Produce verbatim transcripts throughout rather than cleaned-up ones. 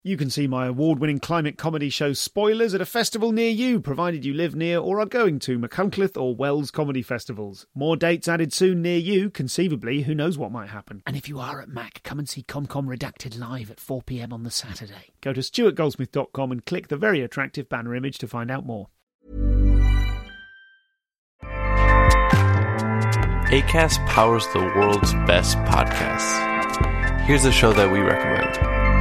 You can see my award-winning climate comedy show Spoilers at a festival near you, provided you live near or are going to Machynlleth or Wells comedy festivals. More dates added soon near you. Conceivably, who knows what might happen. And if you are at Mac, come and see ComCom Redacted live at four p.m. on the Saturday. Go to stuart goldsmith dot com and click the very attractive banner image to find out more. Acast powers the world's best podcasts. Here's a show that we recommend.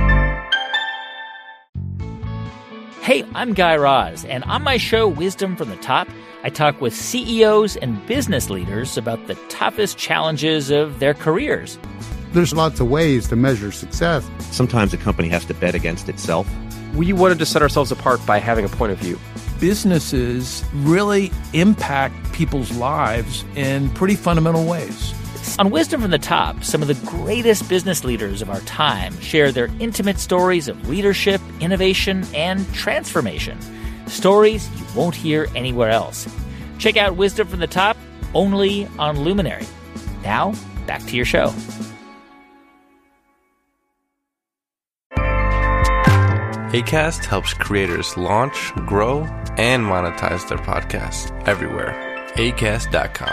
Hey, I'm Guy Raz, and on my show, Wisdom from the Top, I talk with C E Os and business leaders about the toughest challenges of their careers. There's lots of ways to measure success. Sometimes a company has to bet against itself. We wanted to set ourselves apart by having a point of view. Businesses really impact people's lives in pretty fundamental ways. On Wisdom from the Top, some of the greatest business leaders of our time share their intimate stories of leadership, innovation, and transformation. Stories you won't hear anywhere else. Check out Wisdom from the Top, only on Luminary. Now, back to your show. Acast helps creators launch, grow, and monetize their podcasts everywhere. acast dot com.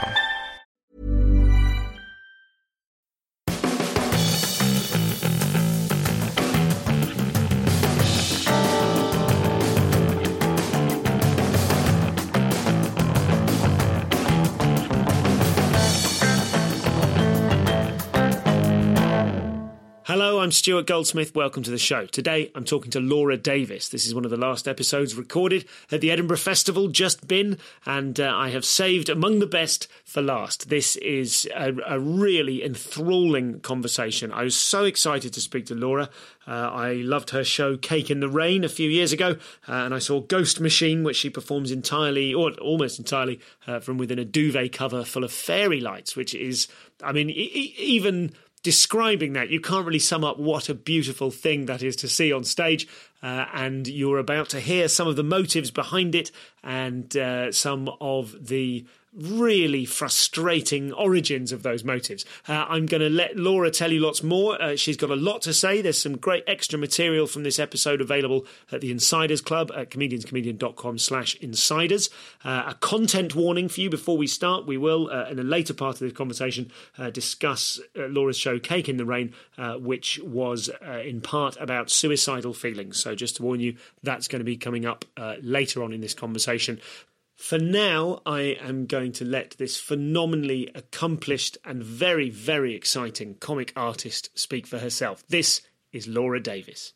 Hello, I'm Stuart Goldsmith. Welcome to the show. Today, I'm talking to Laura Davis. This is one of the last episodes recorded at the Edinburgh Festival, just been, and uh, I have saved among the best for last. This is a, a really enthralling conversation. I was so excited to speak to Laura. Uh, I loved her show Cake in the Rain a few years ago, uh, and I saw Ghost Machine, which she performs entirely, or almost entirely, uh, from within a duvet cover full of fairy lights, which is, I mean, e- even... describing that, you can't really sum up what a beautiful thing that is to see on stage, uh, and you're about to hear some of the motives behind it and uh, some of the really frustrating origins of those motives. Uh, I'm going to let Laura tell you lots more. Uh, she's got a lot to say. There's some great extra material from this episode available at the Insiders Club at comedianscomedian.com slash insiders. Uh, a content warning for you before we start. We will, uh, in a later part of this conversation, uh, discuss uh, Laura's show Cake in the Rain, uh, which was uh, in part about suicidal feelings. So just to warn you, that's going to be coming up uh, later on in this conversation. For now, I am going to let this phenomenally accomplished and very, very exciting comic artist speak for herself. This is Laura Davis.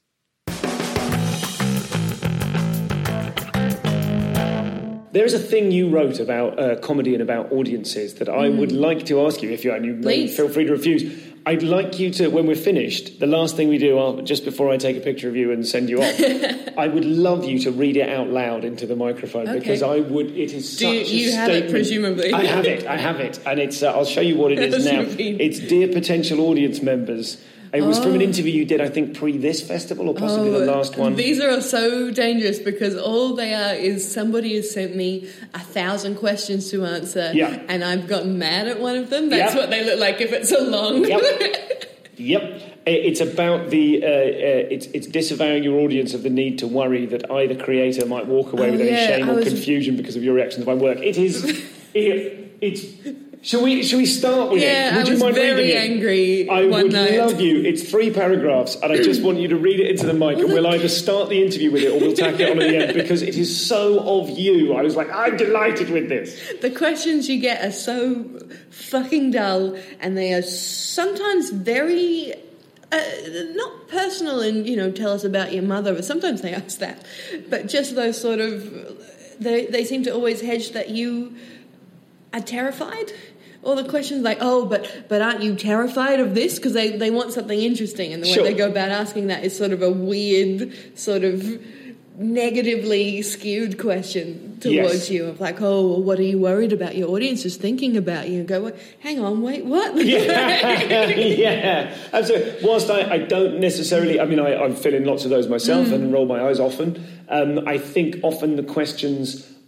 There is a thing you wrote about uh, comedy and about audiences that I mm. would like to ask you, if you, and you may feel free to refuse. I'd like you to, when we're finished, the last thing we do, uh, just before I take a picture of you and send you off, I would love you to read it out loud into the microphone, okay. Because I would, it is do such you, a you statement. have it, presumably. I have it, I have it. And it's, uh, I'll show you what it is now. It's Dear Potential Audience Members. It was oh. from an interview you did, I think, pre this festival or possibly oh, the last one. These are so dangerous because all they are is somebody has sent me a thousand questions to answer, yeah. and I've gotten mad at one of them. That's yep. what they look like if it's so long. Yep. Yep. It's about the, uh, uh, it's, it's disavowing your audience of the need to worry that either creator might walk away oh, with yeah, any shame I or was... confusion because of your reactions to my work. It is, it, it's... Shall we, shall we start with yeah, it? Would I you was mind very reading angry it? I one would night. love you. It's three paragraphs, and I just want you to read it into the mic, and we'll either start the interview with it or we'll tack it on at the end, because it is so of you. I was like, I'm delighted with this. The questions you get are so fucking dull, and they are sometimes very... Uh, not personal and, you know, tell us about your mother, but sometimes they ask that. But just those sort of... They, they seem to always hedge that you are terrified. All the questions like, oh, but but aren't you terrified of this? Because they, they want something interesting, and the sure. way they go about asking that is sort of a weird, sort of negatively skewed question towards yes. you of like, oh, well, what are you worried about? Your audience is thinking about you. And go, well, hang on, wait, what? yeah, yeah, absolutely. Whilst I, I don't necessarily, I mean, I, I fill in lots of those myself mm. and roll my eyes often. Um, I think often the questions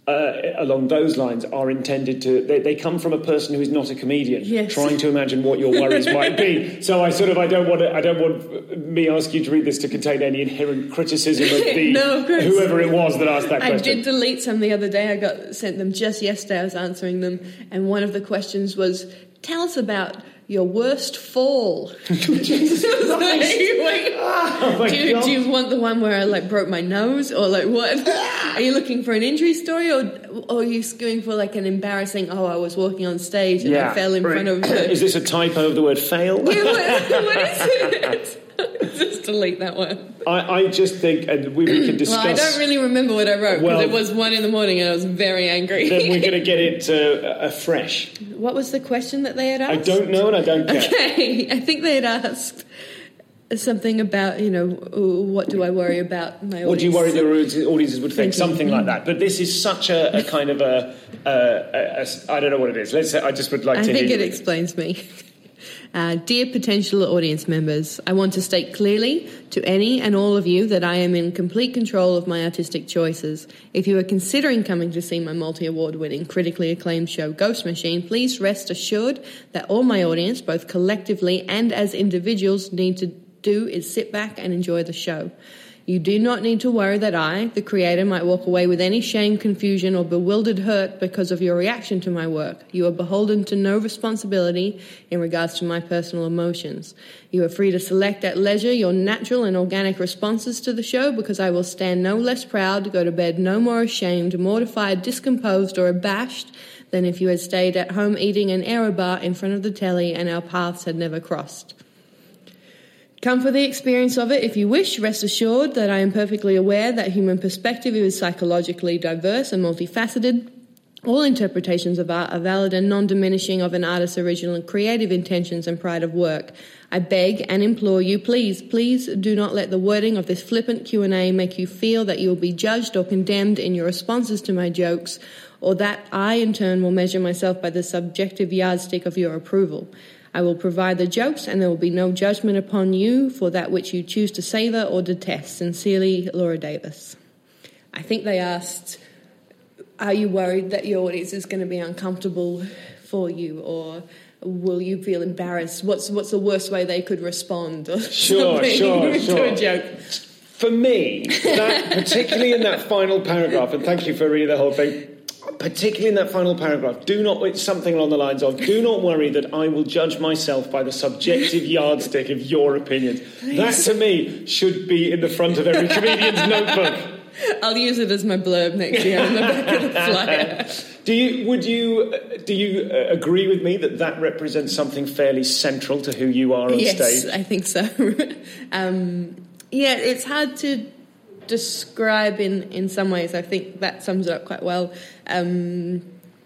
Uh, along those lines are intended to they, they come from a person who is not a comedian, yes. trying to imagine what your worries might be. So I sort of I don't want to, I don't want me ask you to read this to contain any inherent criticism of the no, of course. whoever it was that asked that I question. did delete some the other day. I got sent them just yesterday. I was answering them, and one of the questions was, "Tell us about your worst fall." Jesus Christ. Oh my do, you, God. do you want the one where I like broke my nose, or like what? Are you looking for an injury story, or, or are you going for like an embarrassing? Oh, I was walking on stage and Yeah. I fell in front of. The... Is this a typo of the word fail? Yeah, what, what is it? Just delete that one. I, I just think, and we, we can discuss. Well, I don't really remember what I wrote because Well, it was one in the morning and I was very angry. Then we're going to get it uh, afresh. What was the question that they had asked? I don't know, and I don't care. Okay, I think they had asked something about, you know, what do I worry about my audience? What do you worry the audiences would think? Thank you. Something like that. But this is such a, a kind of a, a, a, a... I don't know what it is. Let's say I just would like I to think hear it explains me. Uh, dear potential audience members, I want to state clearly to any and all of you that I am in complete control of my artistic choices. If you are considering coming to see my multi-award winning, critically acclaimed show Ghost Machine, please rest assured that all my audience, both collectively and as individuals, need to do is sit back and enjoy the show. You do not need to worry that I, the creator, might walk away with any shame, confusion, or bewildered hurt because of your reaction to my work. You are beholden to no responsibility in regards to my personal emotions. You are free to select at leisure your natural and organic responses to the show because I will stand no less proud to go to bed no more ashamed, mortified, discomposed, or abashed than if you had stayed at home eating an Aerobar in front of the telly and our paths had never crossed. Come for the experience of it if you wish. Rest assured that I am perfectly aware that human perspective is psychologically diverse and multifaceted. All interpretations of art are valid and non-diminishing of an artist's original and creative intentions and pride of work. I beg and implore you, please, please do not let the wording of this flippant Q and A make you feel that you will be judged or condemned in your responses to my jokes, or that I, in turn, will measure myself by the subjective yardstick of your approval. I will provide the jokes, and there will be no judgment upon you for that which you choose to savour or detest. Sincerely, Laura Davis. I think they asked, are you worried that your audience is going to be uncomfortable for you, or will you feel embarrassed? What's what's the worst way they could respond? Or Sure, something sure, to sure. a joke. For me, that, particularly in that final paragraph, and thank you for reading the whole thing, particularly in that final paragraph, do not, it's something along the lines of, do not worry that I will judge myself by the subjective yardstick of your opinions. That, to me, should be in the front of every comedian's notebook. I'll use it as my blurb next year on the back of the flyer. Do you, would you, do you uh, agree with me that that represents something fairly central to who you are on yes, stage? Yes, I think so. um, yeah, it's hard to describe in, in some ways. I think that sums it up quite well. Um,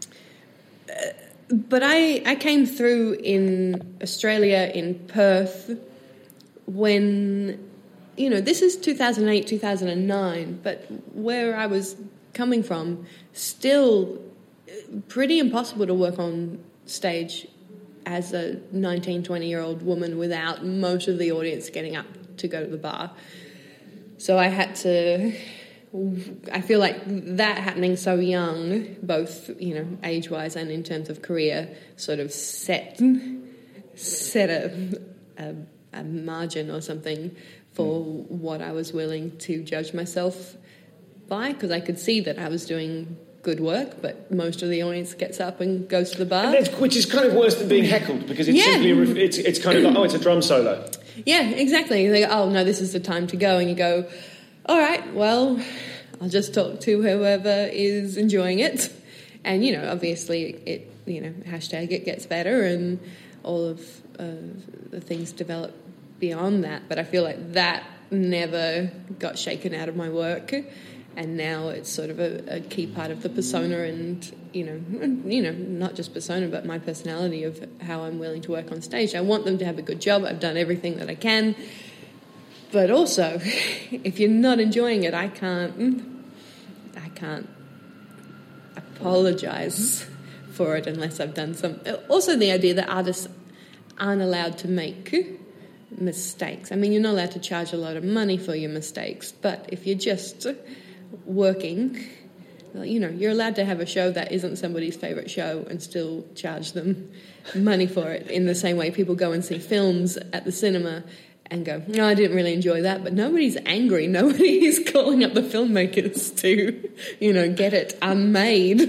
but I, I came through in Australia, in Perth, when, you know, this is two thousand eight, two thousand nine, but where I was coming from, still pretty impossible to work on stage as a nineteen, twenty-year-old woman without most of the audience getting up to go to the bar. So I had to, I feel like that happening so young, both, you know, age-wise and in terms of career, sort of set set a, a, a margin or something for what I was willing to judge myself by, because I could see that I was doing good work, but most of the audience gets up and goes to the bar. And that's, which is kind of worse than being heckled, because it's Yeah. simply, a ref- it's, it's kind of like, oh, it's a drum solo. Yeah, exactly. They go, oh, no, this is the time to go. And you go, all right, well, I'll just talk to whoever is enjoying it. And, you know, obviously it, you know, hashtag it gets better and all of uh, the things develop beyond that. But I feel like that never got shaken out of my work. And now it's sort of a, a key part of the persona and, you know, you know, not just persona, but my personality of how I'm willing to work on stage. I want them to have a good job. I've done everything that I can. But also, if you're not enjoying it, I can't, I can't apologise for it unless I've done some. Also, the idea that artists aren't allowed to make mistakes. I mean, you're not allowed to charge a lot of money for your mistakes, but if you're just working well, you know, you're allowed to have a show that isn't somebody's favourite show and still charge them money for it, in the same way people go and see films at the cinema and go, no, I didn't really enjoy that, but nobody's angry. Nobody is calling up the filmmakers to, you know, get it unmade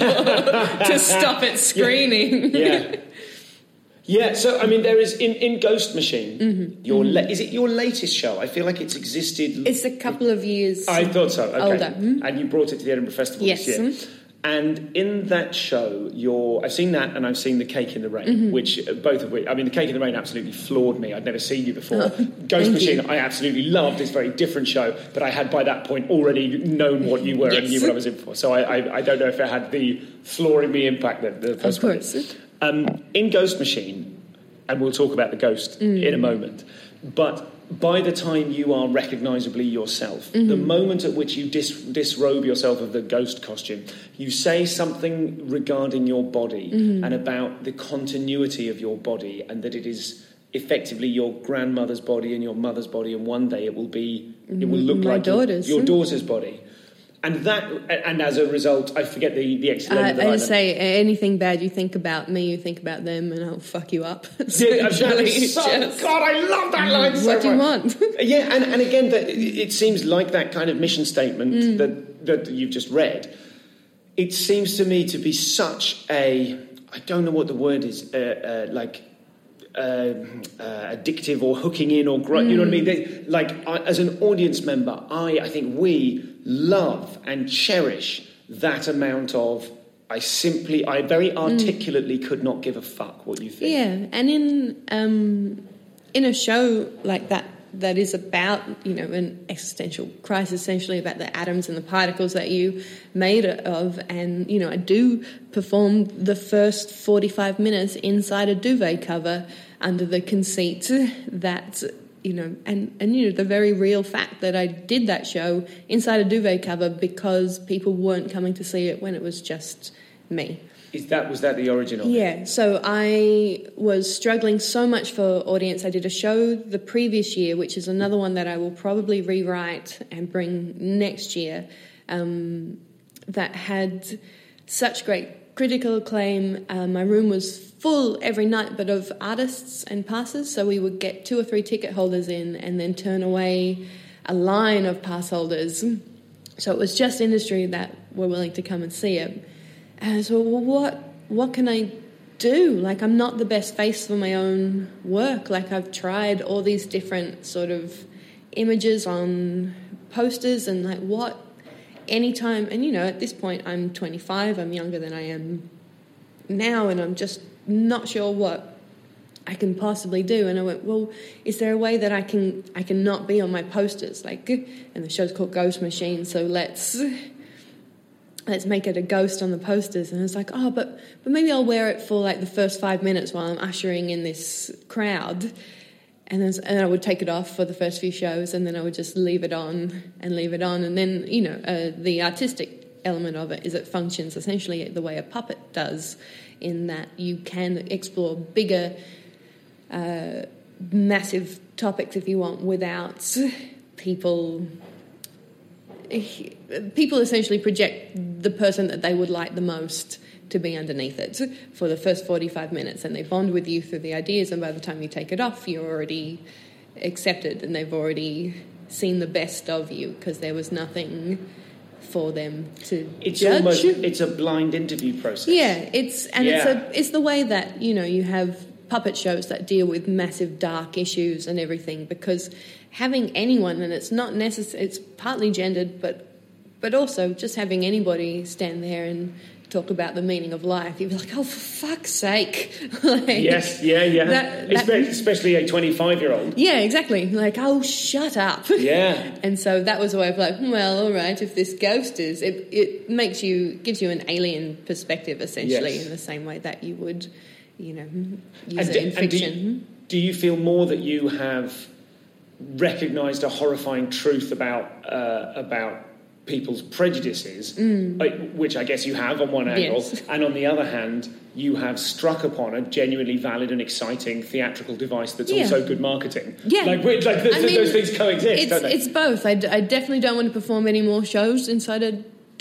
to stop it screening. Yeah. Yeah, so, I mean, there is, in, in Ghost Machine, mm-hmm. your la- is it your latest show? I feel like it's existed... It's a couple of years I thought so, okay. older. Mm-hmm. And you brought it to the Edinburgh Festival yes. this year. And in that show, you're, I've seen that and I've seen The Cake in the Rain, mm-hmm. which, both of which, I mean, The Cake in the Rain absolutely floored me. I'd never seen you before. Oh, Ghost Machine, you. I absolutely loved. It's a very different show, but I had by that point already known what you were yes. and knew what I was in for. So I, I, I don't know if it had the flooring me impact that the first of course. one did. Um, in Ghost Machine, and we'll talk about the ghost mm. in a moment, but by the time you are recognisably yourself, mm-hmm. the moment at which you dis- disrobe yourself of the ghost costume, you say something regarding your body mm-hmm. and about the continuity of your body, and that it is effectively your grandmother's body and your mother's body, and one day it will be, it will look My like daughter's. your, your daughter's body. And that, and as a result, I forget the the extra. Uh, I just say anything bad you think about me, you think about them, and I'll fuck you up. So yeah, that is so, just, God, I love that line so What do you much. want? Yeah, and, and again, that it seems like that kind of mission statement mm. that that you've just read. It seems to me to be such a, I don't know what the word is, uh, uh, like. Uh, uh, addictive or hooking in or gr- mm. you know what I mean? They, like I, as an audience member, I I think we love and cherish that amount of I simply I very articulately mm. could not give a fuck what you think. Yeah, and in um, in a show like that that is about, you know, an existential crisis, essentially about the atoms and the particles that you made it of. And, you know, I do perform the first forty-five minutes inside a duvet cover under the conceit that, you know, and, and, you know, the very real fact that I did that show inside a duvet cover because people weren't coming to see it when it was just me. Is that was that the origin of it? Yeah, so I was struggling so much for audience. I did a show the previous year, which is another one that I will probably rewrite and bring next year, um, that had such great critical acclaim. Uh, my room was full every night, but of artists and passers, so we would get two or three ticket holders in and then turn away a line of pass holders. So it was just industry that were willing to come and see it. And so, well, what what can I do? Like, I'm not the best face for my own work. Like, I've tried all these different sort of images on posters and, like, what anytime... And, you know, at this point, I'm twenty-five. I'm younger than I am now, and I'm just not sure what I can possibly do. And I went, well, is there a way that I can I can not be on my posters? Like, and the show's called Ghost Machine, so let's... let's make it a ghost on the posters. And I was like, oh, but but maybe I'll wear it for like the first five minutes while I'm ushering in this crowd. And then and I would take it off for the first few shows, and then I would just leave it on and leave it on. And then, you know, uh, the artistic element of it is it functions essentially the way a puppet does, in that you can explore bigger, uh, massive topics if you want without people... People essentially project the person that they would like the most to be underneath it for the first forty-five minutes, and they bond with you through the ideas, and by the time you take it off, you're already accepted and they've already seen the best of you because there was nothing for them to it's judge. Almost, it's a blind interview process. Yeah, it's and yeah. it's a it's the way that, you know, you have puppet shows that deal with massive dark issues and everything, because having anyone, and it's not necessary, it's partly gendered, but but also just having anybody stand there and talk about the meaning of life, you'd be like, oh, for fuck's sake. Like, yes, yeah, yeah. That, that, Especially a twenty-five-year-old. Yeah, exactly. Like, oh, shut up. Yeah. And so that was a way of like, well, all right, if this ghost is, it, it makes you, gives you an alien perspective, essentially, yes. in the same way that you would, you know, use and it do, in fiction. Do you, do you feel more that you have recognised a horrifying truth about uh, about people's prejudices, mm. which I guess you have on one angle, yes. and on the other hand, you have struck upon a genuinely valid and exciting theatrical device that's yeah. also good marketing. Yeah. Like, like th- I mean, those things coexist, it's, don't they? It's both. I, d- I definitely don't want to perform any more shows inside a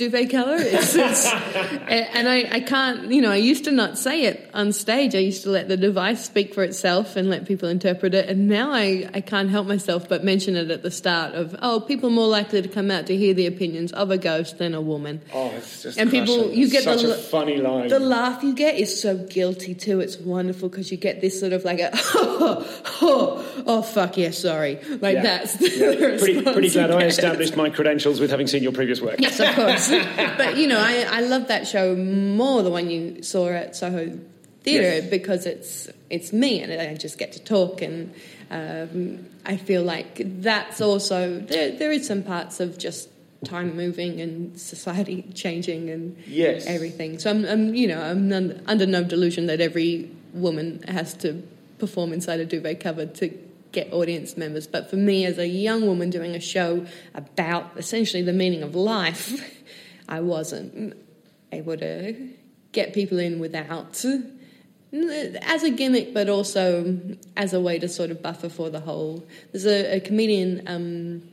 duvet cover. It's, it's, and I, I can't, you know, I used to not say it on stage. I used to let the device speak for itself and let people interpret it. And now I, I can't help myself but mention it at the start of, oh, people are more likely to come out to hear the opinions of a ghost than a woman. Oh, it's just and people, crushing. you get Such the a funny line. The laugh you get is so guilty too. It's wonderful because you get this sort of like a, oh, oh, oh fuck yeah, sorry. Like yeah. that's the yeah. Pretty, pretty glad I get. established my credentials with having seen your previous work. Yes, of course. But, you know, I, I love that show more, the one you saw at Soho Theatre, yes. because it's it's me and I just get to talk, and um, I feel like that's also, there, there is some parts of just time moving and society changing and yes. everything. So I'm, I'm you know, I'm none, under no delusion that every woman has to perform inside a duvet cover to get audience members. But for me, as a young woman doing a show about essentially the meaning of life, I wasn't able to get people in without, as a gimmick, but also as a way to sort of buffer for the whole. There's a, a comedian, um,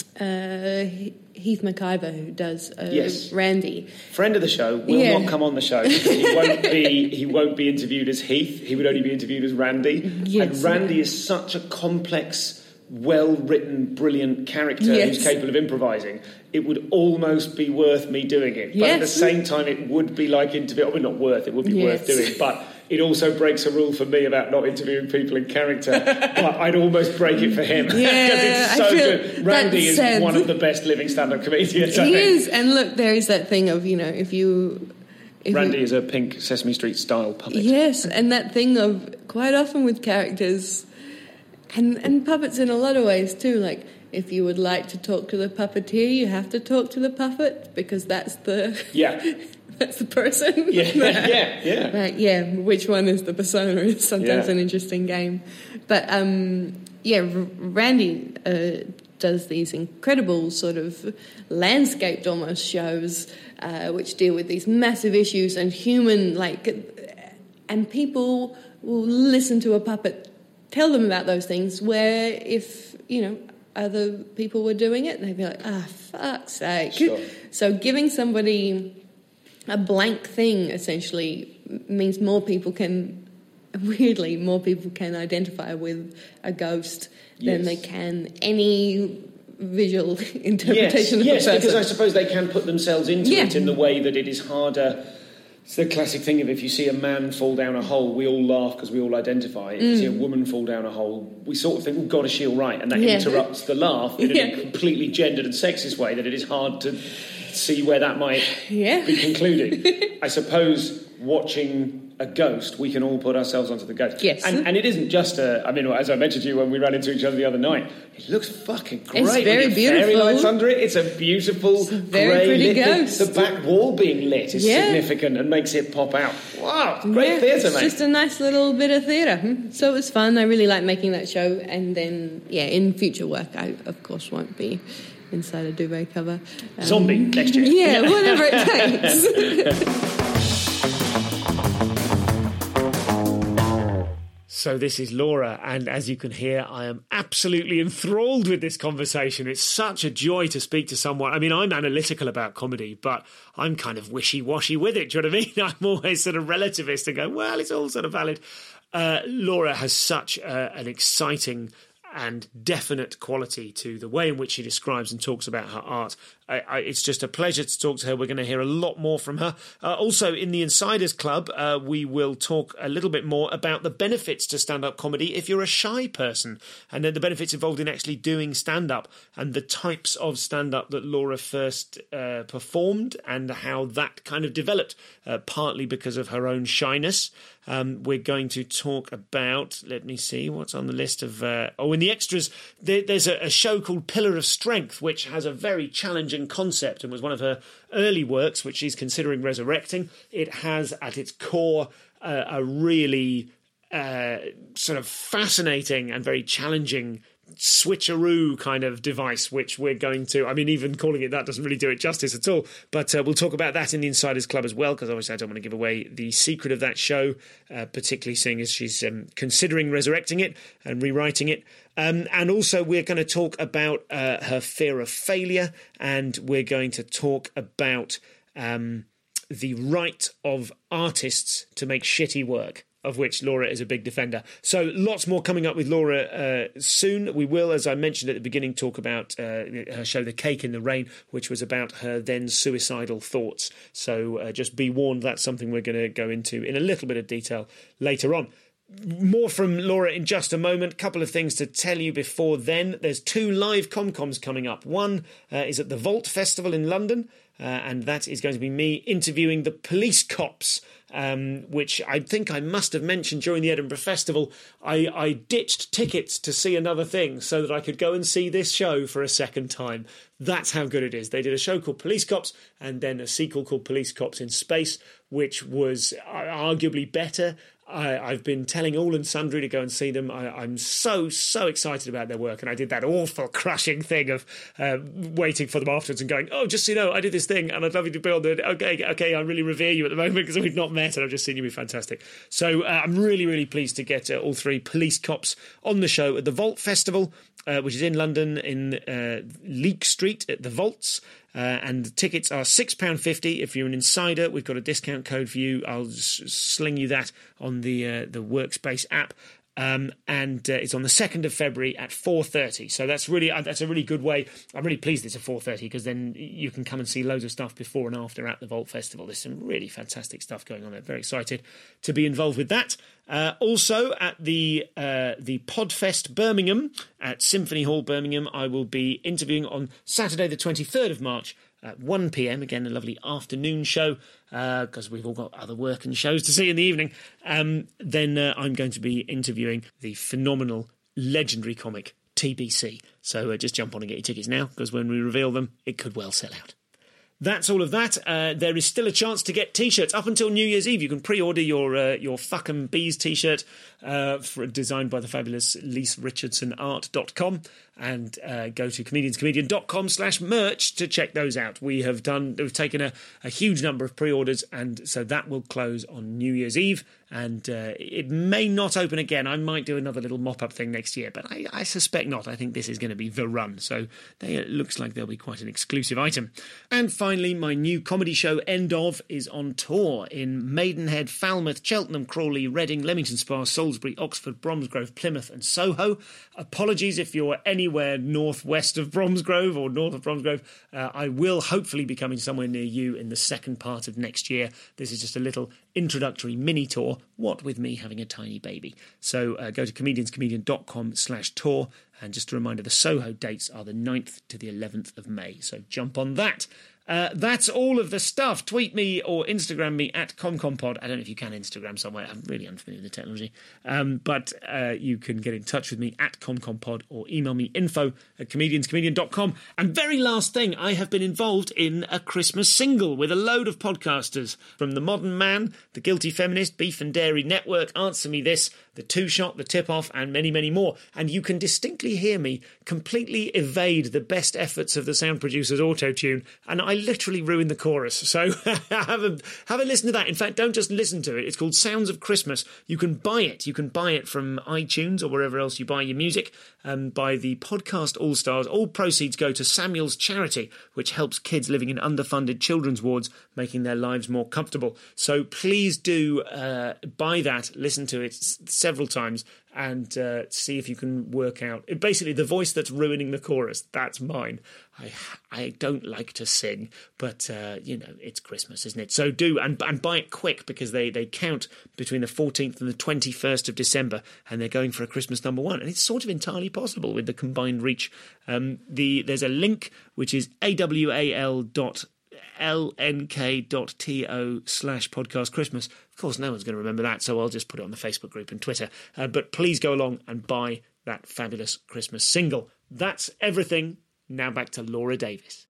uh, Heath McIver, who does uh, yes. Randy. Friend of the show, will yeah. not come on the show. He won't be. He won't be interviewed as Heath. He would only be interviewed as Randy. Yes. And Randy is such a complex, well-written, brilliant character yes. who's capable of improvising. It would almost be worth me doing it. But yes. at the same time, it would be like interviewing. Well, not worth. It would be yes. worth doing. But it also breaks a rule for me about not interviewing people in character. But I'd almost break it for him. Yeah, because it's so I feel good. Randy is sad. one of the best living stand-up comedians. He is. And look, there is that thing of, you know, if you... If Randy you, is a pink Sesame Street style puppet. Yes, and that thing of quite often with characters, and, and puppets in a lot of ways too, like if you would like to talk to the puppeteer, you have to talk to the puppet because that's the... Yeah. That's the person. Yeah, yeah, yeah. Like, yeah, which one is the persona is sometimes yeah. an interesting game. But, um, yeah, R- Randy uh, does these incredible sort of landscaped almost shows uh, which deal with these massive issues and human, like, and people will listen to a puppet tell them about those things where if, you know, other people were doing it, they'd be like, ah, oh, fuck's sake. Sure. So giving somebody a blank thing essentially means more people can, weirdly, more people can identify with a ghost yes. than they can any visual interpretation yes, of yes, a person. Because I suppose they can put themselves into yeah. it in the way that it is harder. It's the classic thing of if you see a man fall down a hole, we all laugh because we all identify. If mm. you see a woman fall down a hole, we sort of think, oh, God, is she all right? And that yeah. interrupts the laugh in yeah. a completely gendered and sexist way that it is hard to see where that might yeah. be concluding. I suppose watching a ghost, we can all put ourselves onto the ghost. Yes. And, and it isn't just a... I mean, as I mentioned to you when we ran into each other the other night, it looks fucking great. It's very beautiful. Fairy lights under it. It's a beautiful, it's a very grey pretty lit... ghost. The, the back wall being lit is yeah. significant and makes it pop out. Wow, great yeah, theatre, it's mate. just a nice little bit of theatre. So it was fun. I really like making that show. And then, yeah, in future work, I, of course, won't be inside a duvet cover. Um, Zombie next year. Yeah, whatever it takes. So this is Laura, and as you can hear, I am absolutely enthralled with this conversation. It's such a joy to speak to someone. I mean, I'm analytical about comedy, but I'm kind of wishy-washy with it. Do you know what I mean? I'm always sort of relativist and go, well, it's all sort of valid. Uh, Laura has such uh, an exciting and definite quality to the way in which she describes and talks about her art. I, I, it's just a pleasure to talk to her. We're going to hear a lot more from her. Uh, also, in the Insiders Club, uh, we will talk a little bit more about the benefits to stand-up comedy if you're a shy person, and then the benefits involved in actually doing stand-up and the types of stand-up that Laura first uh, performed and how that kind of developed, uh, partly because of her own shyness. Um, we're going to talk about, let me see, what's on the list of... Uh, oh, in the extras, there, there's a, a show called Pillar of Strength, which has a very challenging concept and was one of her early works, which she's considering resurrecting. It has at its core uh, a really uh, sort of fascinating and very challenging switcheroo kind of device, which we're going to, I mean, even calling it that doesn't really do it justice at all, but uh, we'll talk about that in the Insiders Club as well, because obviously I don't want to give away the secret of that show, uh, particularly seeing as she's um, considering resurrecting it and rewriting it. Um, and also we're going to talk about uh, her fear of failure, and we're going to talk about um, the right of artists to make shitty work, of which Laura is a big defender. So lots more coming up with Laura uh, soon. We will, as I mentioned at the beginning, talk about uh, her show The Cake in the Rain, which was about her then suicidal thoughts. So uh, just be warned, that's something we're going to go into in a little bit of detail later on. More from Laura in just a moment. Couple of things to tell you before then. There's two live ComComs coming up. One uh, is at the Vault Festival in London, uh, and that is going to be me interviewing the police cops, um, which I think I must have mentioned during the Edinburgh Festival. I, I ditched tickets to see another thing so that I could go and see this show for a second time. That's how good it is. They did a show called Police Cops and then a sequel called Police Cops in Space, which was arguably better. I, I've been telling all and sundry to go and see them. I, I'm so, so excited about their work. And I did that awful crushing thing of uh, waiting for them afterwards and going, oh, just so you know, I did this thing and I'd love you to be on the... Okay, okay, I really revere you at the moment because we've not met and I've just seen you be fantastic. So uh, I'm really, really pleased to get uh, all three police cops on the show at the Vault Festival, uh, which is in London in uh, Leek Street at the Vaults. Uh, and the tickets are six pounds fifty. If you're an insider, we've got a discount code for you. I'll s- sling you that on the uh, the Workspace app. Um, and uh, it's on the second of February at four thirty. So that's really uh, that's a really good way. I'm really pleased it's at four thirty because then you can come and see loads of stuff before and after at the Vault Festival. There's some really fantastic stuff going on there. Very excited to be involved with that. Uh, also at the uh, the Podfest Birmingham at Symphony Hall Birmingham, I will be interviewing on Saturday the twenty-third of March at one p.m. Again, a lovely afternoon show because uh, we've all got other work and shows to see in the evening. Um, then uh, I'm going to be interviewing the phenomenal, legendary comic T B C. So uh, just jump on and get your tickets now because when we reveal them, it could well sell out. That's all of that. Uh, there is still a chance to get T-shirts up until New Year's Eve. You can pre-order your uh, your Fucking Bees T-shirt uh, for, designed by the fabulous Lise Richardson Art dot com and uh, go to comedians comedian dot com slash merch to check those out. We have done we've taken a, a huge number of pre-orders, and so that will close on New Year's Eve. And uh, it may not open again. I might do another little mop-up thing next year, but I, I suspect not. I think this is going to be the run. So they, it looks like they'll be quite an exclusive item. And finally, my new comedy show, End Of, is on tour in Maidenhead, Falmouth, Cheltenham, Crawley, Reading, Leamington Spa, Salisbury, Oxford, Bromsgrove, Plymouth and Soho. Apologies if you're anywhere northwest of Bromsgrove or north of Bromsgrove. Uh, I will hopefully be coming somewhere near you in the second part of next year. This is just a little introductory mini tour, what with me having a tiny baby. So uh, go to comedians comedian dot com slash tour, and just a reminder, the Soho dates are the ninth to the eleventh of May, so jump on that. Uh, that's all of the stuff. Tweet me or Instagram me at ComComPod. I don't know if you can Instagram somewhere. I'm really unfamiliar with the technology. Um, but uh, you can get in touch with me at ComComPod or email me info at comedians comedian dot com. And very last thing, I have been involved in a Christmas single with a load of podcasters from The Modern Man, The Guilty Feminist, Beef and Dairy Network, Answer Me This, The Two Shot, The Tip Off, and many, many more. And you can distinctly hear me completely evade the best efforts of the sound producer's auto-tune, and I literally ruined the chorus. So have a have a listen to that. In fact, don't just listen to it. It's called Sounds of Christmas. You can buy it. You can buy it from iTunes or wherever else you buy your music, um, by the Podcast All-Stars. All proceeds go to Samuel's Charity, which helps kids living in underfunded children's wards, making their lives more comfortable. So please do uh, buy that, listen to it several times, and uh, see if you can work out. Basically, the voice that's ruining the chorus, that's mine. I I don't like to sing, but, uh, you know, it's Christmas, isn't it? So do, and, and buy it quick, because they, they count between the fourteenth and the twenty-first of December, and they're going for a Christmas number one. And it's sort of entirely possible with the combined reach. Um, the There's a link, which is awal dot lnk.to slash podcast Christmas. Of course, no one's going to remember that, so I'll just put it on the Facebook group and Twitter. Uh, but please go along and buy that fabulous Christmas single. That's everything. Now back to Laura Davis.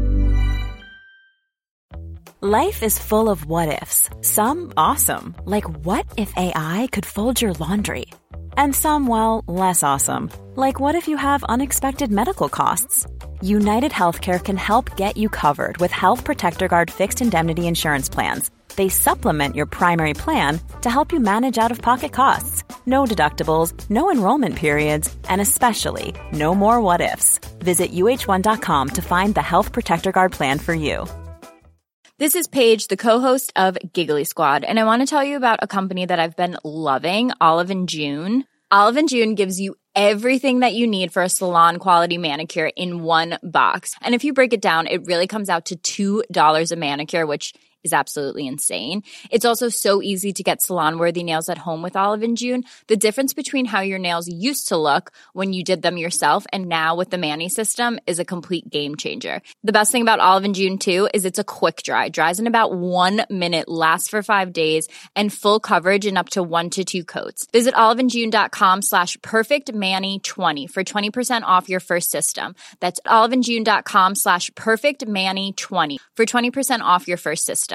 Life is full of what-ifs. Some awesome, like what if A I could fold your laundry? And some, well, less awesome. Like what if you have unexpected medical costs? United Healthcare can help get you covered with Health Protector Guard fixed indemnity insurance plans. They supplement your primary plan to help you manage out-of-pocket costs. No deductibles, no enrollment periods, and especially no more what-ifs. Visit U H one dot com to find the Health Protector Guard plan for you. This is Paige, the co-host of Giggly Squad, and I want to tell you about a company that I've been loving, Olive and June. Olive and June gives you everything that you need for a salon-quality manicure in one box. And if you break it down, it really comes out to two dollars a manicure, which is absolutely insane. It's also so easy to get salon-worthy nails at home with Olive and June. The difference between how your nails used to look when you did them yourself and now with the Mani system is a complete game changer. The best thing about Olive and June, too, is it's a quick dry. Dries in about one minute, lasts for five days, and full coverage in up to one to two coats. Visit oliveandjune.com slash perfectmani20 for twenty percent off your first system. That's oliveandjune.com slash perfectmani20 for twenty percent off your first system.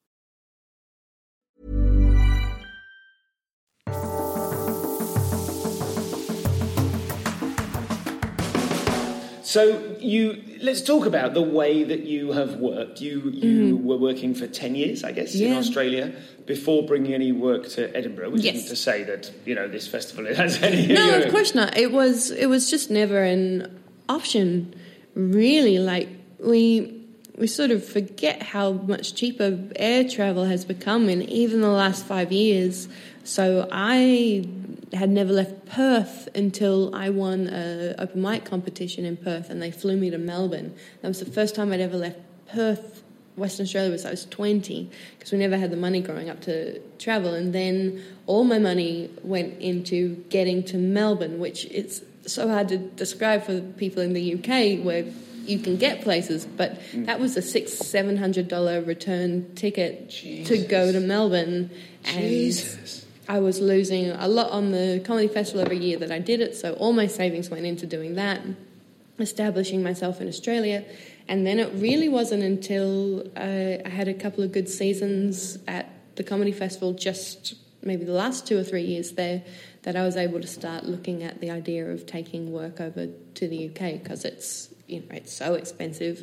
So you let's talk about the way that you have worked. You you mm. were working for ten years, I guess, yeah. in Australia before bringing any work to Edinburgh, which yes. isn't to say that, you know, this festival has any. No, you know. Of course not. It was it was just never an option, really. Like we. We sort of forget how much cheaper air travel has become in even the last five years. So I had never left Perth until I won an open mic competition in Perth, and they flew me to Melbourne. That was the first time I'd ever left Perth, Western Australia, was I was twenty, because we never had the money growing up to travel. And then all my money went into getting to Melbourne, which it's so hard to describe for people in the U K, where you can get places, but mm. that was a six, seven hundred dollar return ticket Jesus. to go to Melbourne, and Jesus. I was losing a lot on the comedy festival every year that I did it. So all my savings went into doing that, establishing myself in Australia, and then it really wasn't until uh, I had a couple of good seasons at the comedy festival, just maybe the last two or three years there, that I was able to start looking at the idea of taking work over to the U K, because it's you know, it's so expensive,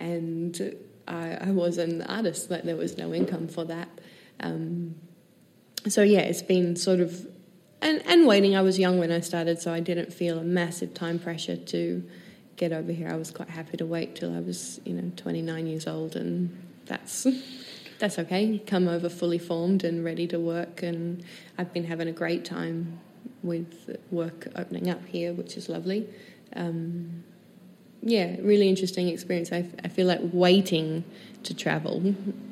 and I, I was an artist, like there was no income for that. Um, so yeah, it's been sort of, and, and waiting. I was young when I started, so I didn't feel a massive time pressure to get over here. I was quite happy to wait till I was, you know, twenty-nine years old, and that's that's okay. Come over fully formed and ready to work, and I've been having a great time with work opening up here, which is lovely. Um, Yeah, really interesting experience. I, I feel like waiting to travel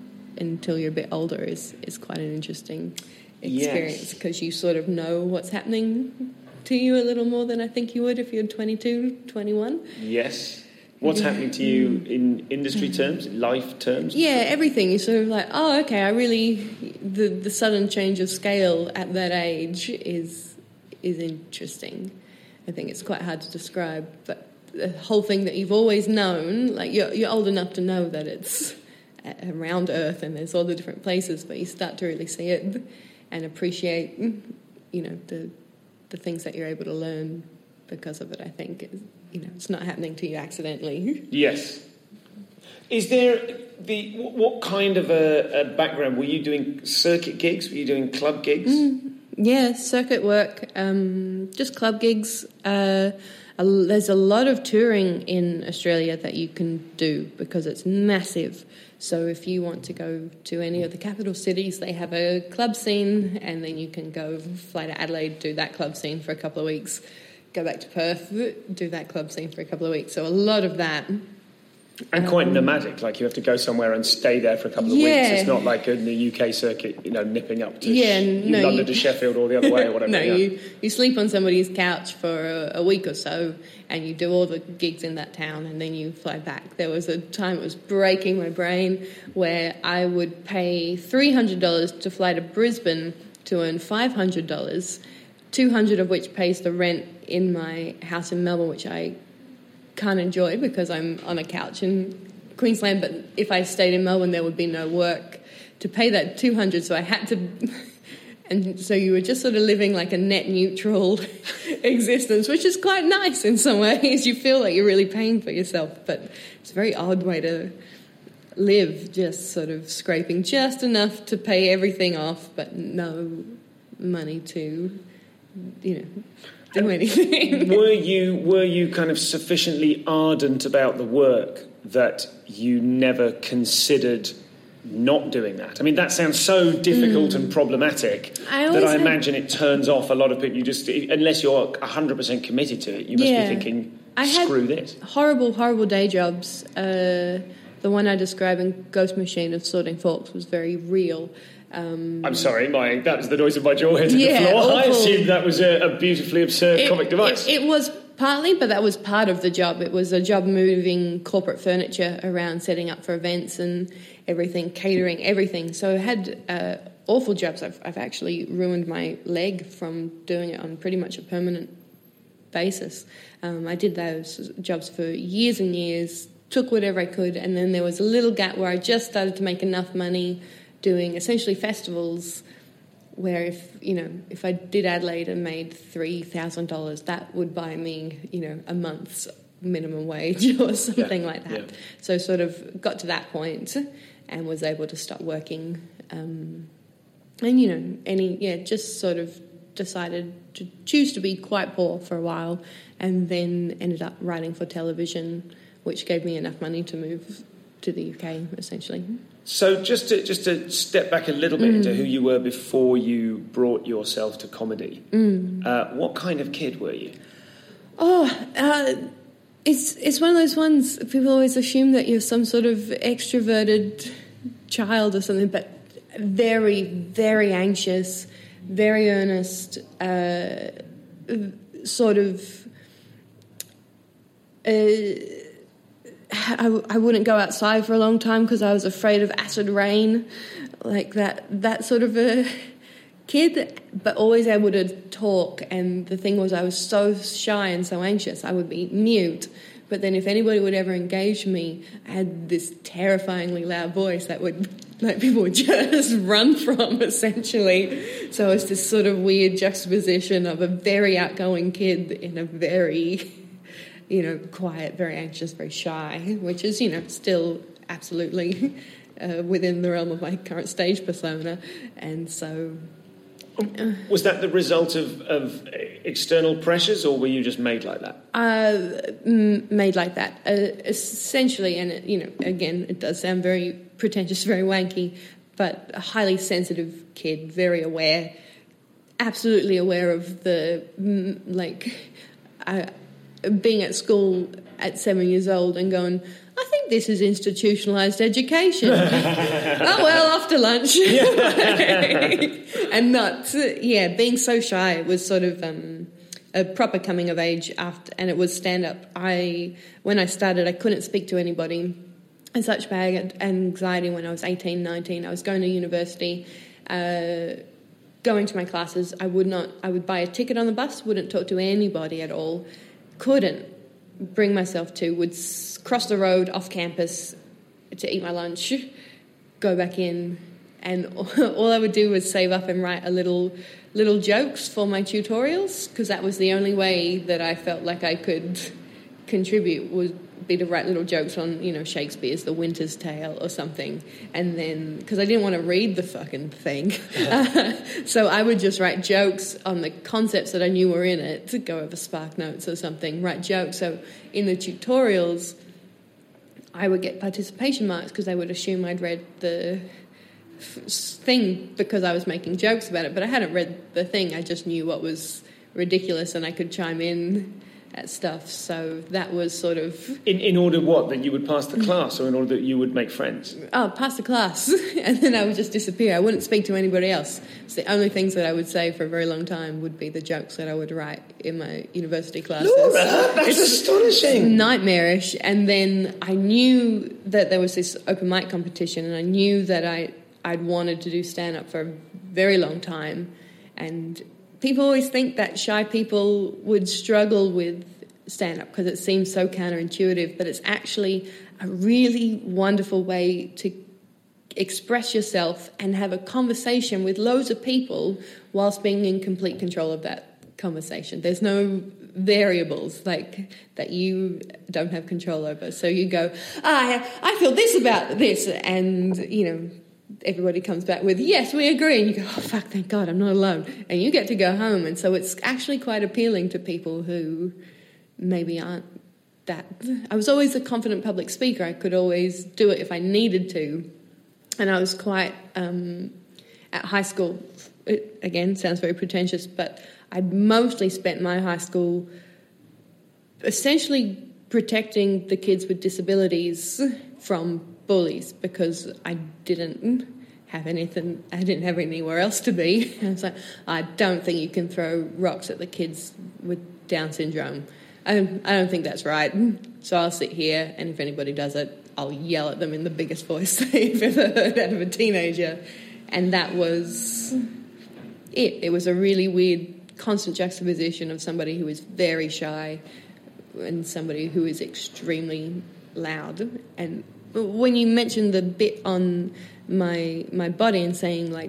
until you're a bit older is, is quite an interesting experience, because yes. you sort of know what's happening to you a little more than I think you would if you're twenty-two, twenty-one. Yes. What's happening to you in industry terms, life terms? Yeah, everything. You're sort of like, oh, okay, I really... The, the sudden change of scale at that age is is interesting. I think it's quite hard to describe, but the whole thing that you've always known, like you're, you're old enough to know that it's around Earth and there's all the different places, but you start to really see it and appreciate, you know, the the things that you're able to learn because of it. I think, you know, it's not happening to you accidentally. Yes. Is there the what kind of a, a background? Were you doing circuit gigs? Were you doing club gigs? Mm, yeah, circuit work, um, just club gigs. Uh, There's a lot of touring in Australia that you can do because it's massive. So if you want to go to any of the capital cities, they have a club scene, and then you can go fly to Adelaide, do that club scene for a couple of weeks, go back to Perth, do that club scene for a couple of weeks. So a lot of that. And quite um, nomadic, like you have to go somewhere and stay there for a couple of yeah. weeks. It's not like in the U K circuit, you know, nipping up to yeah, sh- no, London you, to Sheffield or the other way or whatever. No, yeah. you, you sleep on somebody's couch for a, a week or so, and you do all the gigs in that town, and then you fly back. There was a time it was breaking my brain where I would pay three hundred dollars to fly to Brisbane to earn five hundred dollars, two hundred dollars of which pays the rent in my house in Melbourne, which I can't enjoy because I'm on a couch in Queensland, but if I stayed in Melbourne, there would be no work to pay that two hundred dollars, so I had to And so you were just sort of living like a net neutral existence, which is quite nice in some ways. You feel like you're really paying for yourself, but it's a very odd way to live, just sort of scraping just enough to pay everything off, but no money to, you know, do anything. Were you were you kind of sufficiently ardent about the work that you never considered not doing that? I mean, that sounds so difficult mm. and problematic I that I had... imagine it turns off a lot of people. You just, unless you're one hundred percent committed to it, you must yeah. be thinking, screw I had this. Horrible, horrible day jobs. Uh, the one I describe in Ghost Machine of Sorting Forks was very real. Um, I'm sorry, my that was the noise of my jaw hitting yeah, the floor. awful. I assumed that was a, a beautifully absurd it, comic device. It, it was partly, but that was part of the job. It was a job moving corporate furniture around, setting up for events and everything, catering, everything. So I had uh, awful jobs. I've, I've actually ruined my leg from doing it on pretty much a permanent basis. Um, I did those jobs for years and years, took whatever I could, and then there was a little gap where I just started to make enough money doing essentially festivals where if, you know, if I did Adelaide and made three thousand dollars, that would buy me, you know, a month's minimum wage or something yeah, like that. Yeah. So sort of got to that point and was able to stop working. Um, and, you know, any, yeah, just sort of decided to choose to be quite poor for a while and then ended up writing for television, which gave me enough money to move to the U K, essentially. So just to, just to step back a little bit mm. into who you were before you brought yourself to comedy, mm. uh, what kind of kid were you? Oh, uh, it's it's one of those ones, people always assume that you're some sort of extroverted child or something, but very, very anxious, very earnest, uh, sort of... Uh, I, I wouldn't go outside for a long time because I was afraid of acid rain, like that that sort of a kid, but always able to talk. And the thing was, I was so shy and so anxious, I would be mute. But then if anybody would ever engage me, I had this terrifyingly loud voice that would, like, people would just run from, essentially. So it's this sort of weird juxtaposition of a very outgoing kid in a very... you know, quiet, very anxious, very shy, which is, you know, still absolutely uh, within the realm of my current stage persona. And so... Uh, was that the result of, of external pressures, or were you just made like that? Uh, m- made like that. Uh, essentially, and, it, you know, again, it does sound very pretentious, very wanky, but a highly sensitive kid, very aware, absolutely aware of the, mm, like... I, being at school at seven years old and going, I think this is institutionalised education. Oh, well, after lunch. And not, yeah, being so shy was sort of um, a proper coming of age after, and it was stand-up. I, when I started, I couldn't speak to anybody. I had such bad anxiety when I was eighteen, nineteen. I was going to university, uh, going to my classes. I would not, I would buy a ticket on the bus, wouldn't talk to anybody at all. Couldn't bring myself to, would cross the road off campus to eat my lunch, go back in, and all I would do was save up and write a little little jokes for my tutorials, because that was the only way that I felt like I could contribute, would be to write little jokes on, you know, Shakespeare's The Winter's Tale or something, and then, because I didn't want to read the fucking thing, uh, so I would just write jokes on the concepts that I knew were in it, to go over Spark Notes or something, write jokes. So in the tutorials, I would get participation marks because they would assume I'd read the thing because I was making jokes about it, but I hadn't read the thing. I just knew what was ridiculous and I could chime in at stuff. So that was sort of... In in order what? That you would pass the class, or in order that you would make friends? Oh, pass the class. And then I would just disappear. I wouldn't speak to anybody else. So the only things that I would say for a very long time would be the jokes that I would write in my university classes. Laura, that's it's astonishing. Nightmarish. And then I knew that there was this open mic competition, and I knew that I, I'd wanted to do stand-up for a very long time. And people always think that shy people would struggle with stand-up because it seems so counterintuitive, but it's actually a really wonderful way to express yourself and have a conversation with loads of people whilst being in complete control of that conversation. There's no variables like that you don't have control over. So you go, ah, I feel this about this, and you know, everybody comes back with, yes, we agree, and you go, oh fuck, thank God I'm not alone, and you get to go home. And so it's actually quite appealing to people who maybe aren't that. I was always a confident public speaker. I could always do it if I needed to, and I was quite um, at high school. It, again, sounds very pretentious, but I mostly spent my high school essentially protecting the kids with disabilities from bullies, because I didn't have anything, I didn't have anywhere else to be. I was like, I don't think you can throw rocks at the kids with Down syndrome. I don't, I don't think that's right. So I'll sit here, and if anybody does it, I'll yell at them in the biggest voice they've ever heard out of a teenager. And that was it. It was a really weird constant juxtaposition of somebody who is very shy and somebody who is extremely loud. And when you mentioned the bit on my my body and saying, like,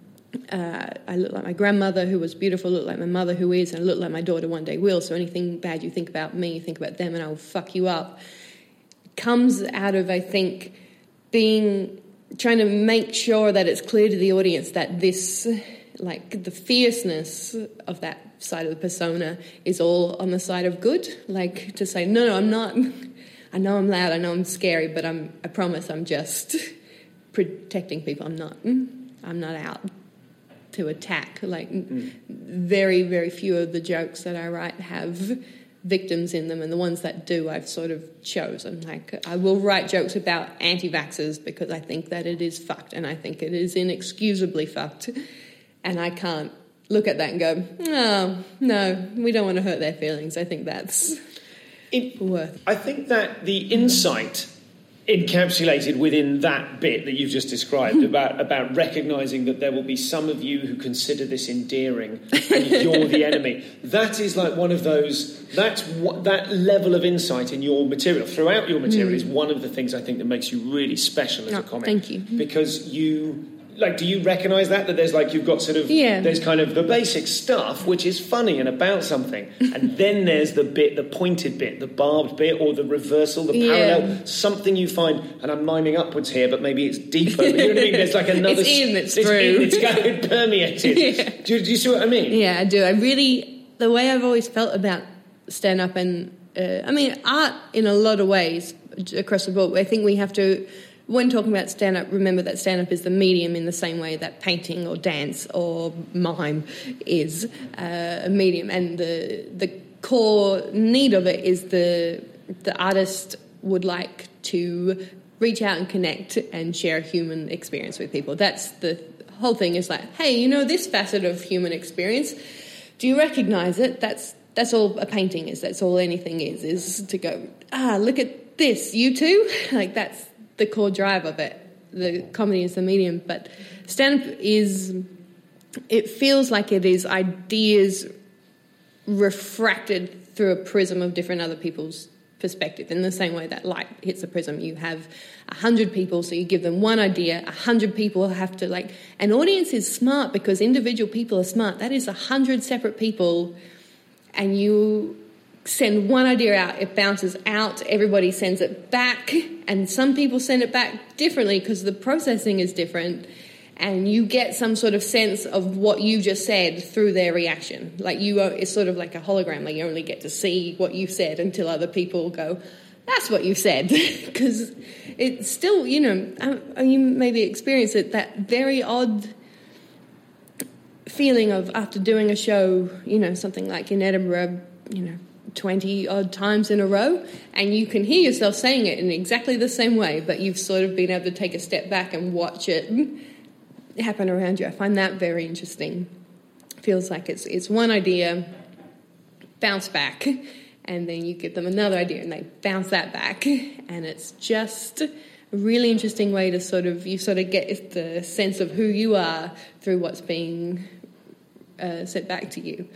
uh, I look like my grandmother who was beautiful, look like my mother who is, and I look like my daughter one day will, so anything bad you think about me, you think about them, and I'll fuck you up, comes out of, I think, being, trying to make sure that it's clear to the audience that this, like, the fierceness of that side of the persona is all on the side of good. Like, to say, no, no, I'm not, I know I'm loud, I know I'm scary, but I'm, I promise I'm just protecting people. I'm not, I'm not out to attack. Like, mm. very, very few of the jokes that I write have victims in them, and the ones that do, I've sort of chosen. Like, I will write jokes about anti-vaxxers because I think that it is fucked, and I think it is inexcusably fucked, and I can't look at that and go, oh, no, we don't want to hurt their feelings. I think that's it, worth. I think that the insight encapsulated within that bit that you've just described about, about recognising that there will be some of you who consider this endearing and you're the enemy, that is like one of those, that's what, that level of insight in your material, throughout your material, mm. is one of the things I think that makes you really special as oh, a comic. Thank you. Because you... Like, do you recognise that? That there's, like, you've got sort of... Yeah. There's kind of the basic stuff, which is funny and about something. And then there's the bit, the pointed bit, the barbed bit, or the reversal, the parallel. Yeah. Something you find, and I'm miming upwards here, but maybe it's deeper. You know what I mean? There's, like, another... It's in, it's, it's through. In, it's kind of permeated. Yeah. Do, do you see what I mean? Yeah, I do. I really... The way I've always felt about stand-up and... Uh, I mean, art in a lot of ways across the board. I think we have to... When talking about stand-up, remember that stand-up is the medium in the same way that painting or dance or mime is uh, a medium. And the the core need of it is the the artist would like to reach out and connect and share a human experience with people. That's the whole thing, is like, hey, you know this facet of human experience? Do you recognise it? That's that's all a painting is. That's all anything is, is to go, ah, look at this, you too? Like, that's the core drive of it. The comedy is the medium, but stand-up is, it feels like it is ideas refracted through a prism of different other people's perspective. In the same way that light hits a prism, you have a hundred people, so you give them one idea, a hundred people have to, like, an audience is smart because individual people are smart. That is a hundred separate people, and you send one idea out, it bounces out, everybody sends it back, and some people send it back differently because the processing is different, and you get some sort of sense of what you just said through their reaction. Like, you are, it's sort of like a hologram, like you only get to see what you said until other people go, that's what you said. Because it's still, you know, you maybe experience it, that very odd feeling of after doing a show, you know, something like in Edinburgh, you know, twenty odd times in a row, and you can hear yourself saying it in exactly the same way, but you've sort of been able to take a step back and watch it happen around you. I find that very interesting. Feels like it's it's one idea, bounce back, and then you give them another idea and they bounce that back, and it's just a really interesting way to sort of, you sort of get the sense of who you are through what's being uh, sent back to you.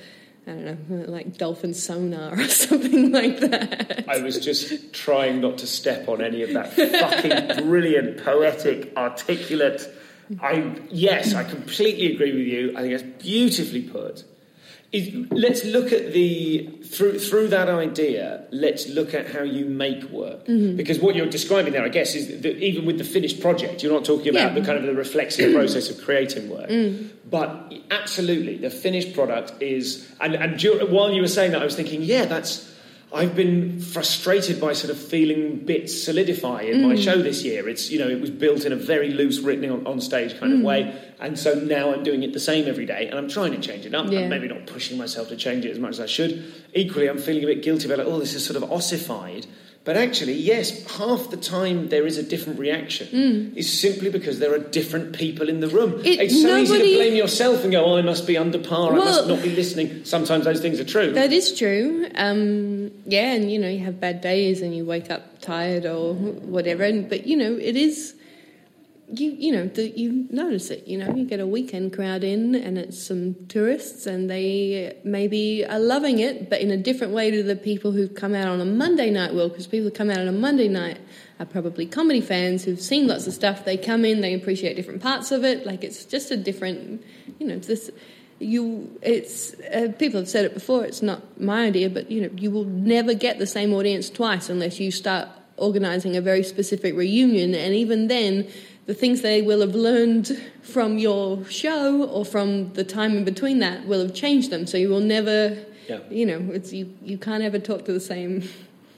I don't know, like dolphin sonar or something like that. I was just trying not to step on any of that fucking brilliant, poetic, articulate. I yes, I completely agree with you. I think it's beautifully put. It, let's look at the through through that idea. Let's look at how you make work, Mm-hmm. because what you're describing there, I guess, is that even with the finished project, you're not talking about Yeah. the kind of the reflexive process of creating work. Mm. But absolutely, the finished product is. And, and dur- while you were saying that, I was thinking, yeah, that's. I've been frustrated by sort of feeling bits solidify in my Mm. show this year. It's, you know, it was built in a very loose, written on, on stage kind Mm. of way. And so now I'm doing it the same every day, and I'm trying to change it up. Yeah. I'm maybe not pushing myself to change it as much as I should. Equally, I'm feeling a bit guilty about, like, oh, this is sort of ossified. But actually, yes, half the time there is a different reaction. Mm. It's simply because there are different people in the room. It- it's so easy nobody- to blame yourself and go, oh, I must be under par, I Well- must not be listening. Sometimes those things are true. That is true. Um, yeah, and, you know, you have bad days and you wake up tired or whatever. And, but, you know, it is... You you know, the, you notice it, you know, you get a weekend crowd in and it's some tourists and they maybe are loving it, but in a different way to the people who've come out on a Monday night will, because people who come out on a Monday night are probably comedy fans who've seen lots of stuff. They come in, they appreciate different parts of it. Like, it's just a different, you know, it's this... You, it's uh, people have said it before. It's not my idea, but you know, you will never get the same audience twice unless you start organising a very specific reunion. And even then, the things they will have learned from your show or from the time in between that will have changed them. So you will never, Yeah. you know, it's you. You can't ever talk to the same.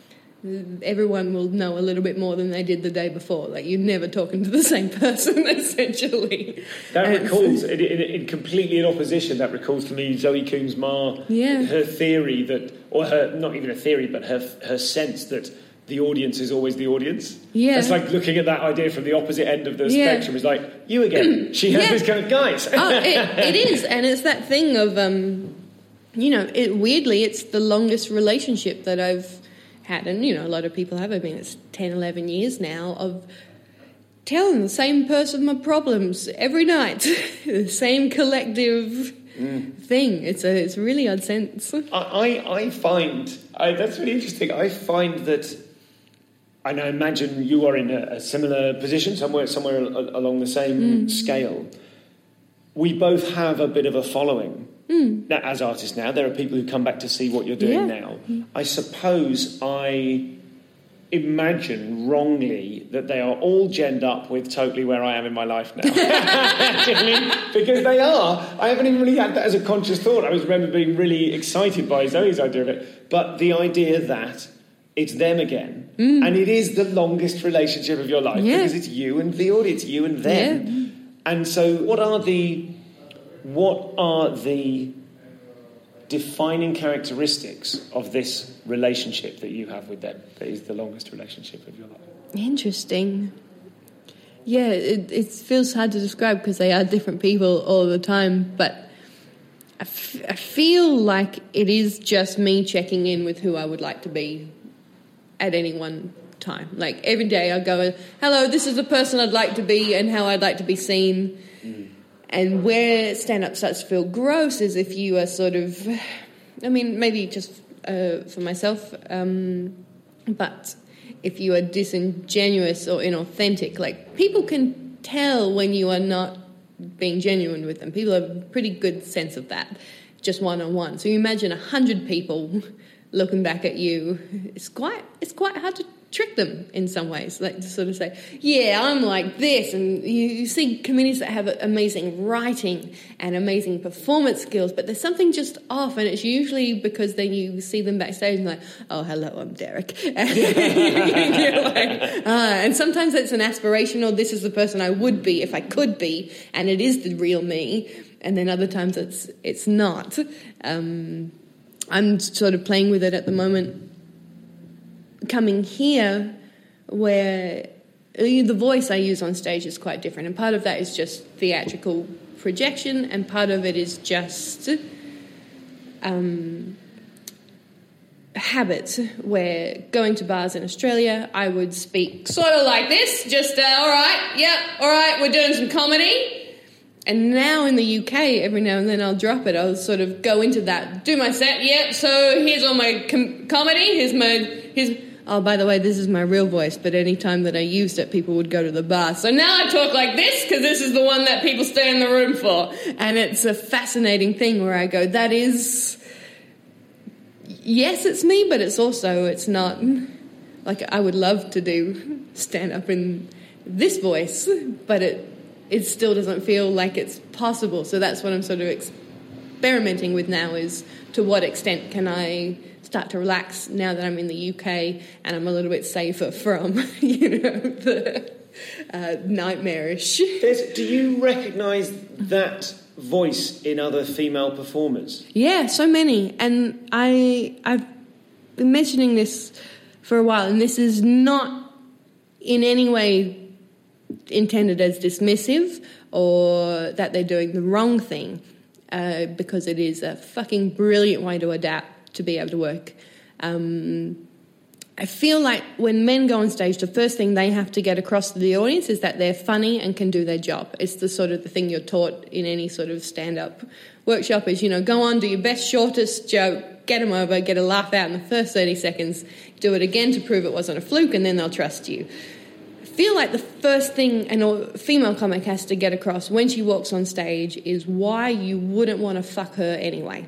Everyone will know a little bit more than they did the day before. Like, you're never talking to the same person, essentially. That And- recalls, in, in, in completely in opposition, that recalls to me Zoe Coombs-Marr, Yeah. her theory that, or her, not even a theory, but her her sense that the audience is always the audience. Yeah. It's like looking at that idea from the opposite end of the Yeah. spectrum. It's like, you again. She has Yeah. this kind of, guys. Oh, it, it is, and it's that thing of, um, you know, it, weirdly, it's the longest relationship that I've had, and, you know, a lot of people have. I mean, it's ten, eleven years now of telling the same person my problems every night, the same collective thing. It's a, it's a really odd sense. I, I, I find, I, that's really interesting, I find that, and I imagine you are in a, a similar position, somewhere somewhere a, along the same Mm. scale. We both have a bit of a following. Mm. Now, as artists now, there are people who come back to see what you're doing Yeah. now. I suppose I imagine wrongly that they are all genned up with totally where I am in my life now. Do you know what I mean? Because they are. I haven't even really had that as a conscious thought. I was remember being really excited by Zoe's idea of it. But the idea that it's them again, Mm. and it is the longest relationship of your life Yeah. because it's you and the audience, you and them. Yeah. And so what are the... What are the defining characteristics of this relationship that you have with them that is the longest relationship of your life? Interesting. Yeah, it, it feels hard to describe because they are different people all the time, but I, f- I feel like it is just me checking in with who I would like to be at any one time. Like, every day I go, hello, this is the person I'd like to be and how I'd like to be seen. Mm. And where stand-up starts to feel gross is if you are sort of, I mean, maybe just uh, for myself, um, but if you are disingenuous or inauthentic, like, people can tell when you are not being genuine with them. People have a pretty good sense of that, just one-on-one. So you imagine a hundred people looking back at you. It's quite, it's quite hard to trick them in some ways, like to sort of say, yeah, I'm like this. And you, you see comedians that have amazing writing and amazing performance skills, but there's something just off, and it's usually because then you see them backstage and like, oh, hello, I'm Derek. And you're like, ah. And sometimes it's an aspirational, this is the person I would be if I could be, and it is the real me. And then other times it's it's not. Um, I'm sort of playing with it at the moment, coming here, where the voice I use on stage is quite different, and part of that is just theatrical projection, and part of it is just um, habit, where going to bars in Australia, I would speak sort of like this, just, uh, all right, yeah, all right, we're doing some comedy. And now in the U K, every now and then I'll drop it. I'll sort of go into that, do my set. Yep, so here's all my com- comedy. Here's my... Here's, oh, by the way, this is my real voice, but any time that I used it, people would go to the bar. So now I talk like this because this is the one that people stay in the room for. And it's a fascinating thing where I go, that is... Yes, it's me, but it's also, it's not... Like, I would love to do stand-up in this voice, but it... it still doesn't feel like it's possible. So that's what I'm sort of experimenting with now, is to what extent can I start to relax now that I'm in the U K and I'm a little bit safer from, you know, the uh, nightmarish. Des, do you recognise that voice in other female performers? Yeah, so many. And I, I've been mentioning this for a while, and this is not in any way intended as dismissive or that they're doing the wrong thing, uh, because it is a fucking brilliant way to adapt to be able to work. Um, I feel like when men go on stage, the first thing they have to get across to the audience is that they're funny and can do their job. It's the sort of the thing you're taught in any sort of stand-up workshop is, you know, go on, do your best, shortest joke, get them over, get a laugh out in the first thirty seconds, do it again to prove it wasn't a fluke, and then they'll trust you. I feel like the first thing a female comic has to get across when she walks on stage is why you wouldn't want to fuck her anyway.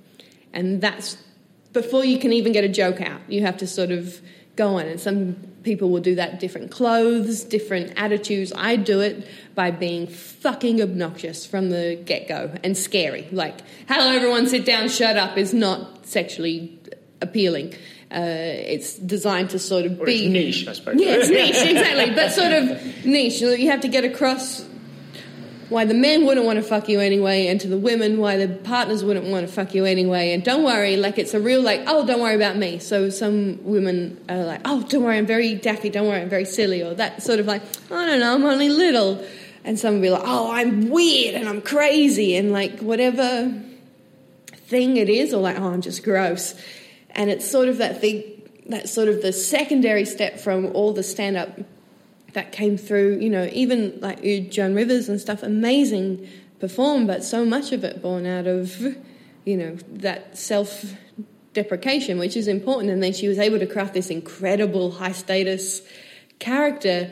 And that's before you can even get a joke out. You have to sort of go on. And some people will do that, different clothes, different attitudes. I do it by being fucking obnoxious from the get-go and scary. Like, hello, everyone, sit down, shut up is not sexually appealing. Uh, it's designed to sort of or be... It's niche, I suppose. Yeah, it's niche, exactly, but sort of niche. You have to get across why the men wouldn't want to fuck you anyway, and to the women why the partners wouldn't want to fuck you anyway. And don't worry, like, it's a real, like, oh, don't worry about me. So some women are like, oh, don't worry, I'm very daffy, don't worry, I'm very silly, or that sort of like, I don't know, I'm only little. And some will be like, oh, I'm weird and I'm crazy, and like whatever thing it is, or like, oh, I'm just gross. And it's sort of that thing, that sort of the secondary step from all the stand-up that came through, you know, even like Joan Rivers and stuff, amazing perform, but so much of it born out of, you know, that self-deprecation, which is important. And then she was able to craft this incredible high-status character.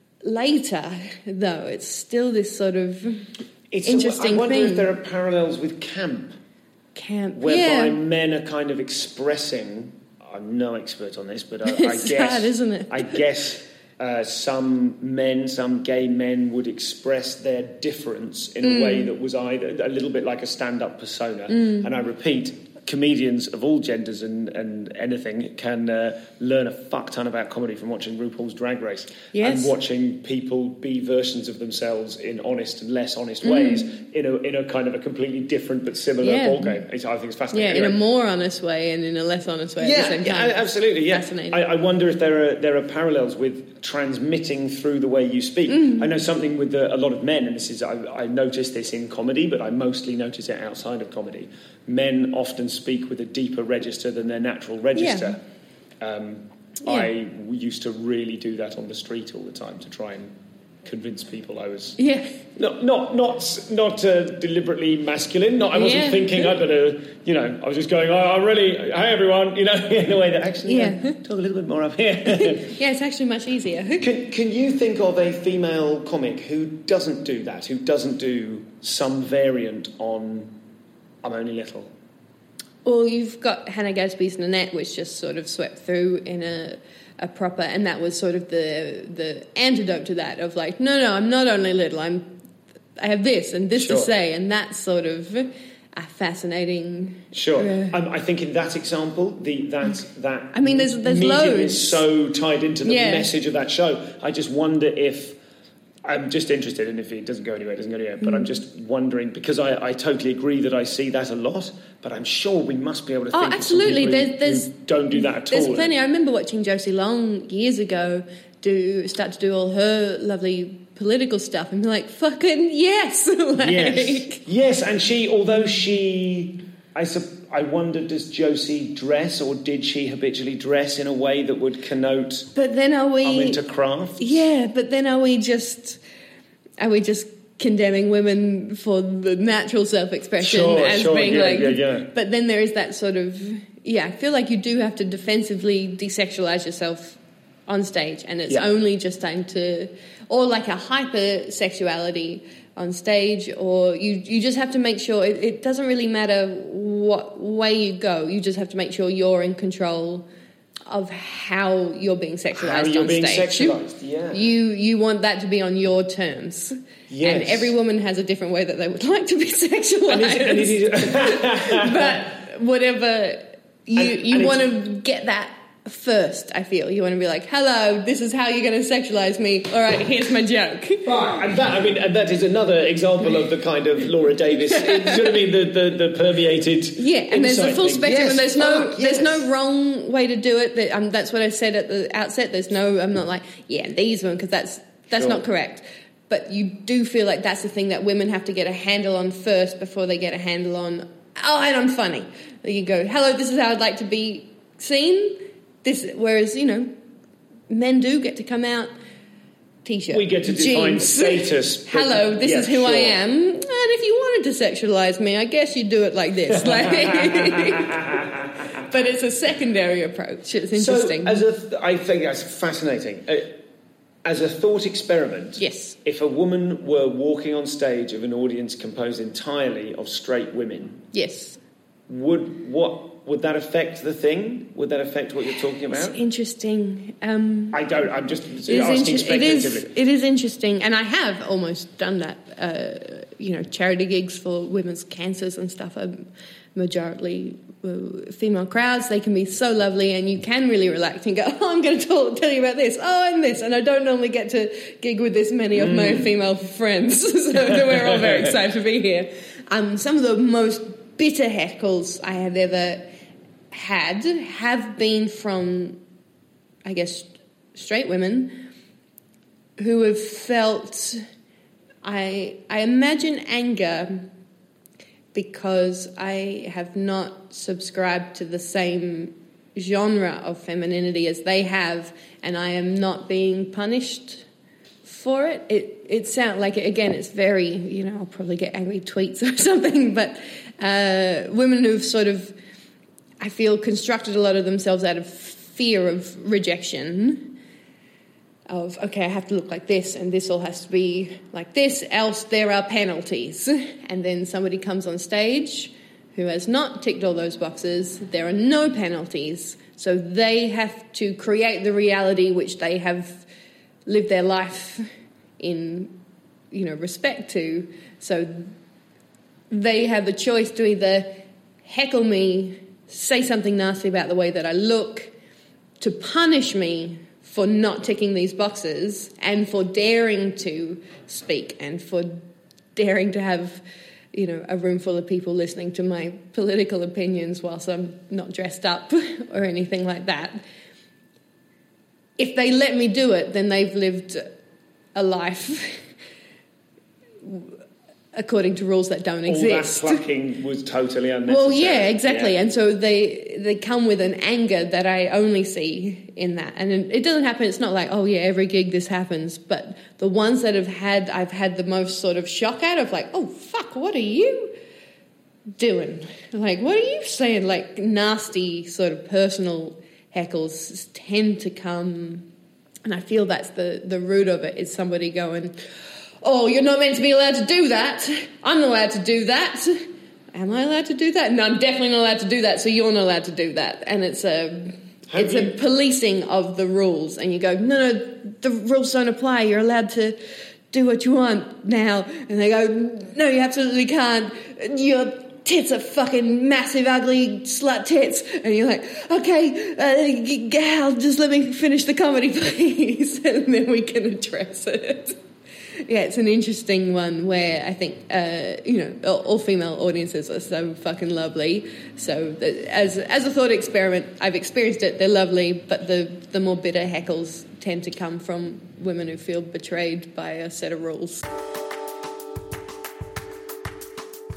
Later, though, it's still this sort of it's interesting I wonder thing. if there are parallels with camp. Camp, whereby yeah. men are kind of expressing. I'm no expert on this, but I, I it's guess, hard, isn't it? I guess uh, some men, some gay men, would express their difference in Mm. a way that was either a little bit like a stand-up persona. Mm. And I repeat, comedians of all genders and, and anything can uh, learn a fuck ton about comedy from watching RuPaul's Drag Race yes. and watching people be versions of themselves in honest and less honest Mm. ways in a in a kind of a completely different but similar Yeah. ballgame. It's, I think it's fascinating. Yeah, in Anyway. a more honest way and in a less honest way Yeah, at the same yeah, time. absolutely. Yeah, Fascinating. I, I wonder if there are there are parallels with transmitting through the way you speak. Mm. I know something with the, a lot of men, and this is I, I notice this in comedy, but I mostly notice it outside of comedy. Men often speak with a deeper register than their natural register. Yeah. Um, Yeah. I used to really do that on the street all the time to try and convince people I was yeah. not not not not uh, deliberately masculine. Not I wasn't Yeah. thinking I better, you know. I was just going, oh, I really, hey everyone, you know, in a way that actually Yeah. yeah, talk a little bit more up here. Yeah, it's actually much easier. Can can you think of a female comic who doesn't do that? Who doesn't do some variant on I'm Only Little? Well, you've got Hannah Gadsby's Nanette, which just sort of swept through in a, a proper, and that was sort of the the antidote to that of like, no, no, I'm not only little, I'm, I have this and this Sure. to say, and that's sort of a fascinating. Sure, Uh, um, I think in that example, the that that I mean, there's- there's medium loads. is so tied into the Yeah. message of that show. I just wonder if. I'm just interested, and if it doesn't go anywhere, it doesn't go anywhere. But Mm. I'm just wondering, because I, I totally agree that I see that a lot, but I'm sure we must be able to Oh, think of some absolutely. people who- There's- there's- who don't do that at There's all. plenty. I remember watching Josie Long years ago do start to do all her lovely political stuff and be like, fucking yes. Like, Yes, yes, and she, although she, I sup- I wonder, does Josie dress, or did she habitually dress in a way that would connote But then are we... I'm into craft? Yeah, but then are we just... Are we just condemning women for the natural self-expression Sure, as sure, being yeah, like, yeah, yeah. but then there is that sort of, yeah, I feel like you do have to defensively desexualize yourself on stage, and it's Yeah. only just time to, or like a hypersexuality on stage, or you you just have to make sure, it, it doesn't really matter what way you go, you just have to make sure you're in control of how you're being sexualized How you're on being stage. sexualized, yeah. You you want that to be on your terms. Yes. And every woman has a different way that they would like to be sexualized. And is it- and is it- But whatever, you, And- you and want it's- to get that first, I feel. You want to be like, hello, this is how you're going to sexualize me. All right, here's my joke. Right, and that I mean, and that is another example of the kind of Laura Davis. Do you know what I mean? The the, the permeated. Yeah, and there's a insight full thing. spectrum, Yes, and there's no fuck, there's yes. no wrong way to do it. That, um, that's what I said at the outset. There's no, I'm not like, yeah, these women, because that's that's Sure. not correct. But you do feel like that's the thing that women have to get a handle on first before they get a handle on, oh, and I'm funny. You go, hello, this is how I'd like to be seen. This, whereas, you know, men do get to come out, t-shirt, We get to define jeans. status. but- Hello, this yeah, is who I sure. am. And if you wanted to sexualize me, I guess you'd do it like this. Like, but it's a secondary approach. It's interesting. So, as a, th- I think that's fascinating. Uh, as a thought experiment, yes. If a woman were walking on stage of an audience composed entirely of straight women, Yes. would what would that affect the thing? Would that affect what you're talking about? It's interesting. Um, I don't. I'm just It is, asking inter- it, is, speculatively. it is interesting, and I have almost done that, uh, you know, charity gigs for women's cancers and stuff. I'm majority uh, female crowds. They can be so lovely, and you can really relax and go, oh, I'm going to tell, tell you about this, oh, and this, and I don't normally get to gig with this many of my female friends, so we're all very excited to be here. Um, some of the most bitter heckles I have ever had have been from, I guess, straight women who have felt, I I imagine, anger because I have not subscribed to the same genre of femininity as they have, and I am not being punished for it. It it sounds like, again, it's very, you know, I'll probably get angry tweets or something, but uh, women who've sort of, I feel, constructed a lot of themselves out of fear of rejection, of, okay, I have to look like this, and this all has to be like this, else there are penalties. And then somebody comes on stage who has not ticked all those boxes, there are no penalties, so they have to create the reality which they have lived their life in, you know, respect to. So they have the choice to either heckle me, say something nasty about the way that I look, to punish me for not ticking these boxes and for daring to speak and for daring to have, you know, a room full of people listening to my political opinions whilst I'm not dressed up or anything like that. If they let me do it, then they've lived a life according to rules that don't exist. All that plucking was totally unnecessary. Well, yeah, exactly. Yeah. And so they they come with an anger that I only see in that. And it doesn't happen, it's not like, oh yeah, every gig this happens. But the ones that have had, I've had the most sort of shock out of, like, oh, fuck, what are you doing? Like, what are you saying? Like, nasty sort of personal heckles tend to come, and I feel that's the, the root of it, is somebody going, oh, you're not meant to be allowed to do that. I'm not allowed to do that. Am I allowed to do that? No, I'm definitely not allowed to do that, so you're not allowed to do that. And it's a Have it's you- a policing of the rules. And you go, no, no, the rules don't apply. You're allowed to do what you want now. And they go, no, you absolutely can't. Your tits are fucking massive, ugly slut tits. And you're like, okay, uh, gal, just let me finish the comedy, please. And then we can address it. Yeah, it's an interesting one where I think, uh, you know, all, all female audiences are so fucking lovely. So the, as as a thought experiment, I've experienced it. They're lovely, but the, the more bitter heckles tend to come from women who feel betrayed by a set of rules.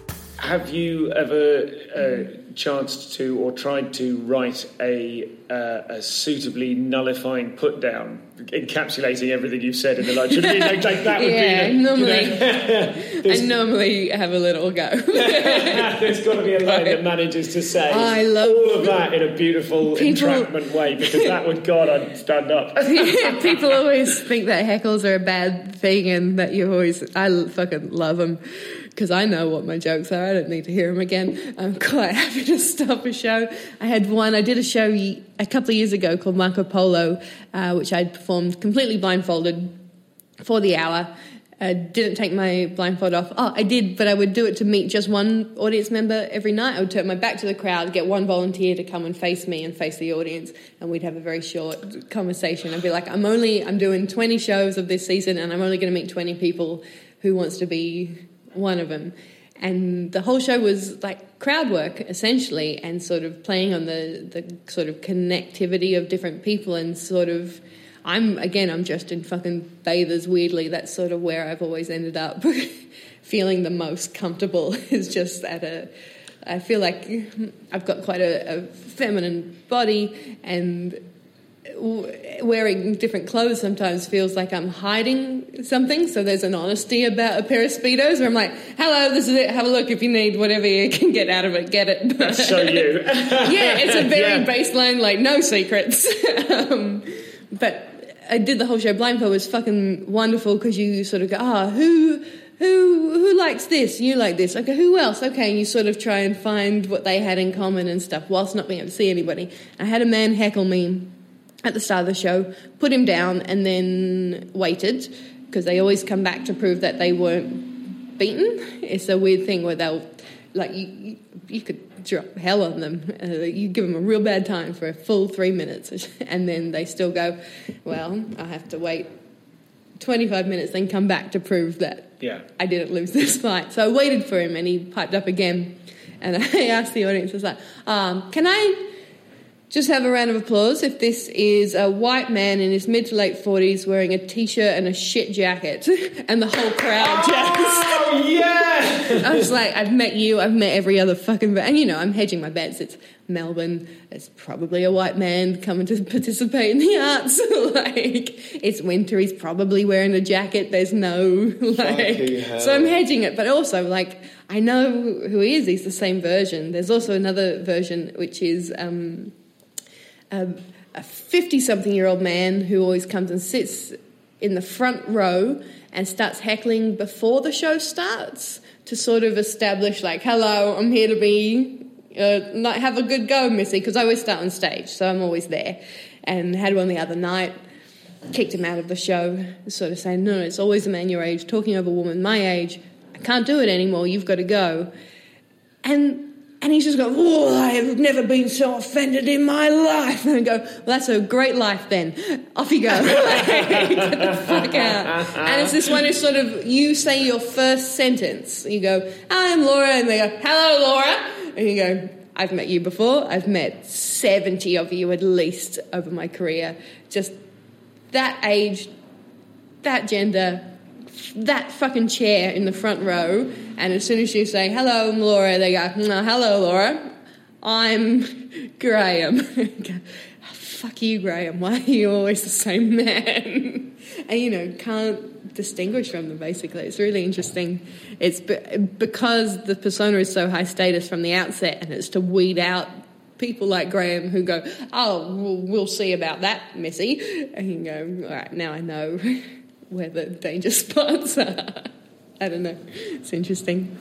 Have you ever uh, chanced to or tried to write a, uh, a suitably nullifying put down, encapsulating everything you've said in the line? Should it be like, like that? Would yeah, be the, normally. You know, I normally have a little go. There's got to be a line that manages to say I love all of that in a beautiful people, entrapment way, because that would, God, I'd stand up. People always think that heckles are a bad thing, and that you always, I fucking love them. Because I know what my jokes are. I don't need to hear them again. I'm quite happy to stop a show. I had one, I did a show a couple of years ago called Marco Polo, uh, which I'd performed completely blindfolded for the hour. I didn't take my blindfold off. Oh, I did, but I would do it to meet just one audience member every night. I would turn my back to the crowd, get one volunteer to come and face me and face the audience, and we'd have a very short conversation. I'd be like, I'm only, I'm doing twenty shows of this season, and I'm only going to meet twenty people. Who wants to be one of them? And the whole show was like crowd work essentially, and sort of playing on the the sort of connectivity of different people, and sort of I'm again I'm dressed in fucking bathers, weirdly. That's sort of where I've always ended up feeling the most comfortable, is just at a I feel like I've got quite a, a feminine body, and wearing different clothes sometimes feels like I'm hiding something, so there's an honesty about a pair of Speedos where I'm like, hello, this is it, have a look, if you need whatever you can get out of it, get it. That's so you. Yeah, it's a very yeah. baseline, like, no secrets. um, but I did the whole show blindfold. It was fucking wonderful, because you sort of go, ah, oh, who... Who who likes this? You like this. Okay, who else? Okay, and you sort of try and find what they had in common and stuff, whilst not being able to see anybody. I had a man heckle me at the start of the show, put him down, and then waited, because they always come back to prove that they weren't beaten. It's a weird thing where they'll, like, you, you, you could drop hell on them. Uh, you give them a real bad time for a full three minutes, and then they still go, well, I have to wait twenty-five minutes, then come back to prove that yeah. I didn't lose this fight. So I waited for him, and he piped up again, and I asked the audience, I was like, um, can I just have a round of applause if this is a white man in his mid to late forties wearing a T-shirt and a shit jacket? And the whole crowd just... Oh, yeah! I was like, I've met you, I've met every other fucking... And, you know, I'm hedging my bets. It's Melbourne. It's probably a white man coming to participate in the arts. Like, it's winter. He's probably wearing a jacket. There's no... like... So I'm hedging it. But also, like, I know who he is. He's the same version. There's also another version, which is... um Um, a fifty-something-year-old man who always comes and sits in the front row and starts heckling before the show starts to sort of establish, like, hello, I'm here to be, uh, not have a good go, Missy, because I always start on stage, so I'm always there. And had one the other night, kicked him out of the show, sort of saying, no, no, it's always a man your age, talking over a woman my age, I can't do it anymore, you've got to go. And... And he's just going, oh, I have never been so offended in my life. And I go, well, that's a great life then. Off you go. Like, get the fuck out. And it's this one who sort of, you say your first sentence. You go, I'm Laura. And they go, hello, Laura. And you go, I've met you before. I've met seventy of you at least over my career. Just that age, that gender, that fucking chair in the front row, and as soon as you say, hello, I'm Laura, they go, no, hello, Laura, I'm Graham. Go, fuck you, Graham, why are you always the same man? And, you know, can't distinguish from them, basically. It's really interesting. It's be- because the persona is so high status from the outset, and it's to weed out people like Graham who go, oh, we'll, we'll see about that, Missy. And you go, all right, now I know where the danger spots are. I don't know. It's interesting.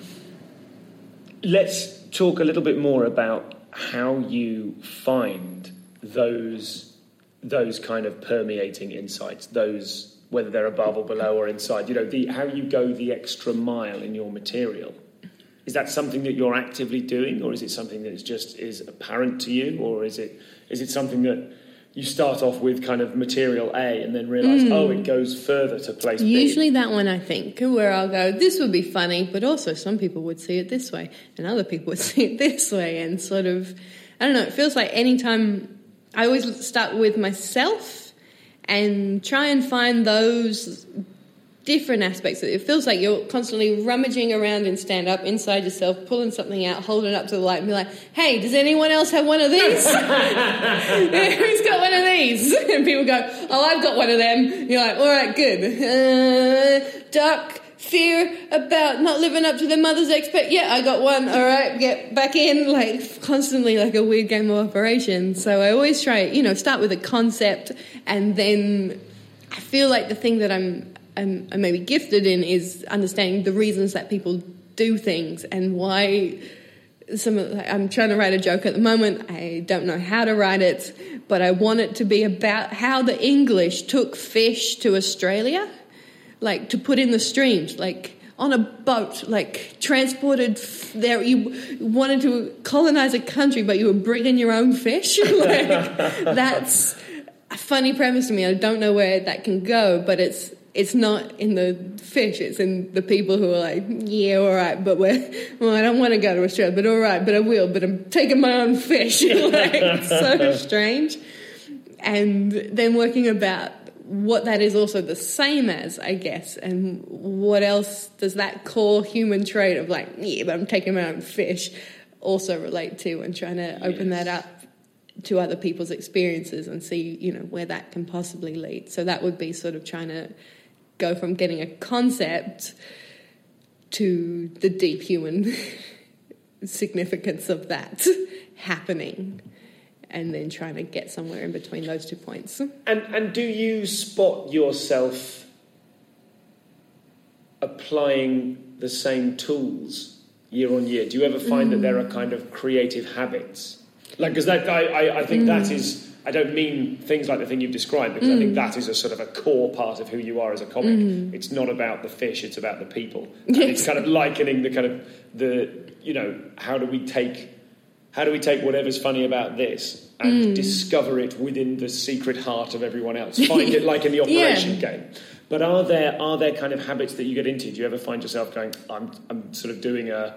Let's talk a little bit more about how you find those those kind of permeating insights, those, whether they're above or below or inside, you know, the how you go the extra mile in your material. Is that something that you're actively doing, or is it something that is just is apparent to you, or is it is it something that you start off with kind of material A and then realise, mm. oh, it goes further to place B? Usually that one, I think, where I'll go, this would be funny, but also some people would see it this way and other people would see it this way, and sort of, I don't know, it feels like any time I always start with myself and try and find those different aspects. It feels like you're constantly rummaging around in stand-up inside yourself, pulling something out, holding it up to the light and be like, hey, does anyone else have one of these? Who's got one of these? And people go, oh, I've got one of them. You're like, all right, good. Uh, dark fear about not living up to their mother's expect. Yeah, I got one. All right, get back in. Like, constantly like a weird game of operation. So I always try, you know, start with a concept, and then I feel like the thing that I'm I'm, I'm maybe gifted in is understanding the reasons that people do things and why. Some of, I'm trying to write a joke at the moment. I don't know how to write it, but I want it to be about how the English took fish to Australia, like to put in the streams, like on a boat, like transported f- there. You wanted to colonize a country, but you were bringing your own fish. Like, that's a funny premise to me. I don't know where that can go, but it's it's not in the fish. It's in the people who are like, yeah, all right, but we're, well, I don't want to go to Australia, but all right, but I will, but I'm taking my own fish. Like, it's so strange. And then working about what that is also the same as, I guess, and what else does that core human trait of like, yeah, but I'm taking my own fish also relate to, and trying to open yes. that up to other people's experiences and see, you know, where that can possibly lead. So that would be sort of trying to go from getting a concept to the deep human significance of that happening, and then trying to get somewhere in between those two points. And and do you spot yourself applying the same tools year on year? Do you ever find mm. that there are kind of creative habits? Like, because that I, I, I think mm. that is, I don't mean things like the thing you've described, because mm. I think that is a sort of a core part of who you are as a comic. Mm. It's not about the fish, it's about the people. And yes. it's kind of likening the kind of, the, you know, how do we take... How do we take whatever's funny about this and mm. discover it within the secret heart of everyone else? Find it like in the operation yeah. game. But are there are there kind of habits that you get into? Do you ever find yourself going, I'm I'm sort of doing a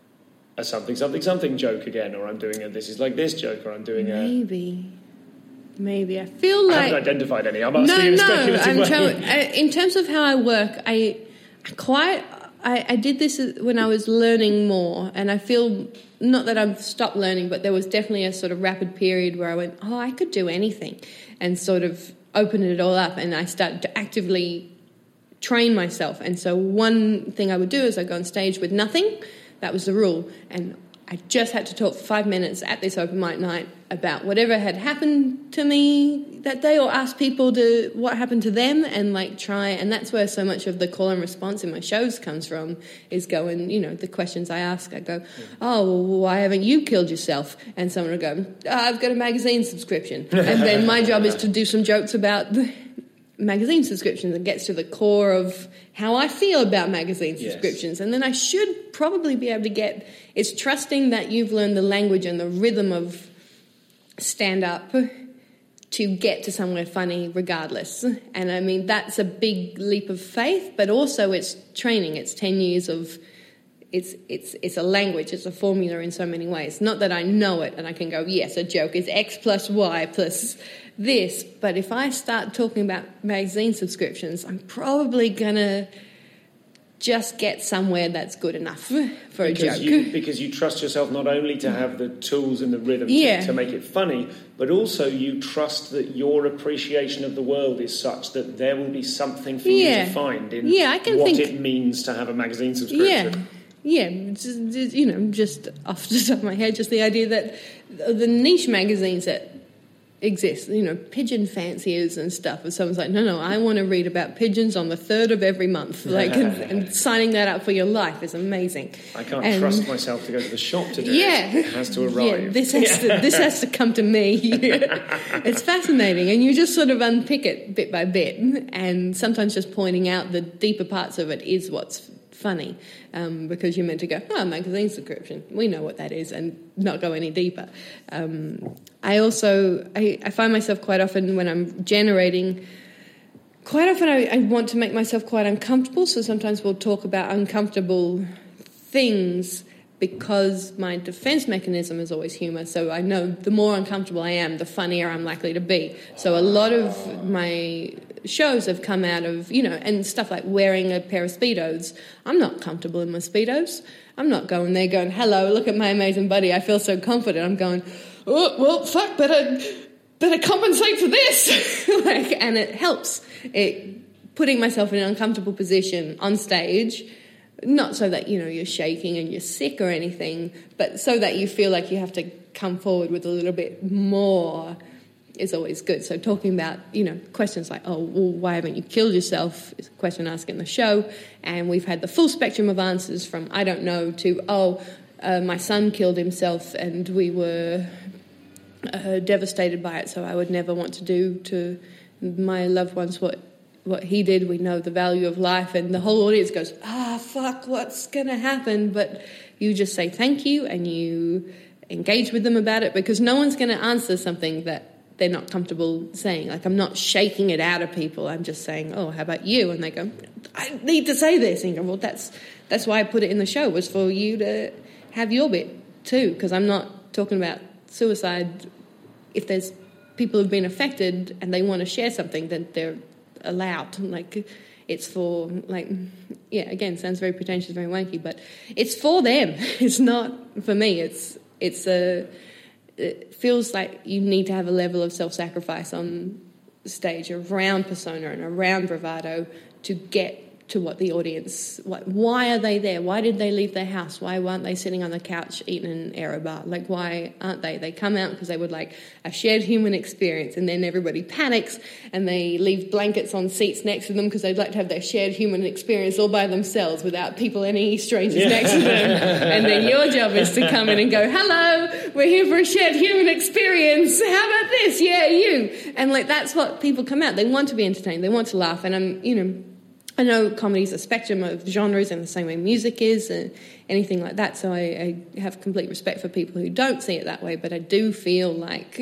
a something something something joke again, or I'm doing a this is like this joke, or I'm doing a maybe maybe I feel like I haven't identified any. I'm asking no, in a no. speculative I'm way. trying, I, in terms of how I work, I, I quite I, I did this when I was learning more, and I feel. Not that I've stopped learning, but there was definitely a sort of rapid period where I went, oh, I could do anything, and sort of opened it all up, and I started to actively train myself. And so one thing I would do is I'd go on stage with nothing. That was the rule. And I just had to talk for five minutes at this open mic night about whatever had happened to me that day, or ask people to what happened to them, and like try. And that's where so much of the call and response in my shows comes from, is going, you know, the questions I ask, I go, oh, well, why haven't you killed yourself? And someone will go, oh, I've got a magazine subscription. And then my job is to do some jokes about the magazine subscriptions, and gets to the core of how I feel about magazine subscriptions. Yes. And then I should probably be able to get, it's trusting that you've learned the language and the rhythm of stand-up to get to somewhere funny regardless. And I mean, that's a big leap of faith, but also it's training. It's ten years of, it's it's it's a language, it's a formula in so many ways. Not that I know it and I can go, yes, a joke is X plus Y plus this, but if I start talking about magazine subscriptions, I'm probably going to just get somewhere that's good enough for because a joke. You, because you trust yourself not only to have the tools and the rhythm yeah. to, to make it funny, but also you trust that your appreciation of the world is such that there will be something for yeah. you to find in yeah, I can what think... it means to have a magazine subscription. Yeah, yeah, just, just, you know, just off the top of my head, just the idea that the niche magazines that exist, you know, pigeon fanciers and stuff, and someone's like, no, no, I want to read about pigeons on the third of every month, like, and, and signing that up for your life is amazing. I can't and, trust myself to go to the shop to do yeah, it. It has to arrive. Yeah, this has to, this has to come to me. It's fascinating, and you just sort of unpick it bit by bit, and sometimes just pointing out the deeper parts of it is what's funny, um, because you're meant to go, oh, magazine subscription, we know what that is, and not go any deeper. Um, I also, I, I find myself quite often when I'm generating, quite often I, I want to make myself quite uncomfortable, so sometimes we'll talk about uncomfortable things because my defense mechanism is always humor, so I know the more uncomfortable I am, the funnier I'm likely to be. So a lot of my shows have come out of, you know, and stuff like wearing a pair of Speedos. I'm not comfortable in my Speedos. I'm not going there going, hello, look at my amazing body. I feel so confident. I'm going, oh, well, fuck, better, better compensate for this. like, and it helps. It putting myself in an uncomfortable position on stage, not so that, you know, you're shaking and you're sick or anything, but so that you feel like you have to come forward with a little bit more is always good. So talking about, you know, questions like, oh, well, why haven't you killed yourself is a question asked in the show. And we've had the full spectrum of answers from I don't know to, oh, uh, my son killed himself and we were uh, devastated by it, so I would never want to do to my loved ones what what he did. We know the value of life. And the whole audience goes, ah, fuck, what's going to happen? But you just say thank you and you engage with them about it, because no one's going to answer something that they're not comfortable saying. Like, I'm not shaking it out of people. I'm just saying, oh, how about you? And they go, I need to say this. And you go, well, that's that's why I put it in the show, was for you to have your bit too, because I'm not talking about suicide. If there's people who've been affected and they want to share something, then they're allowed. Like, it's for, like, yeah, again, sounds very pretentious, very wanky, but it's for them. It's not for me. It's it's a... It feels like you need to have a level of self-sacrifice on stage around persona and around bravado to get to what the audience, what, why are they there? Why did they leave their house? Why aren't they sitting on the couch eating an Aerobar? Like, why aren't they? They come out because they would like a shared human experience, and then everybody panics and they leave blankets on seats next to them because they'd like to have their shared human experience all by themselves without people, any strangers yeah. next to them. And then your job is to come in and go, hello, we're here for a shared human experience. How about this? Yeah, you. And like, that's what people come out. They want to be entertained. They want to laugh. And I'm, you know, I know comedy's a spectrum of genres in the same way music is and anything like that, so I, I have complete respect for people who don't see it that way, but I do feel like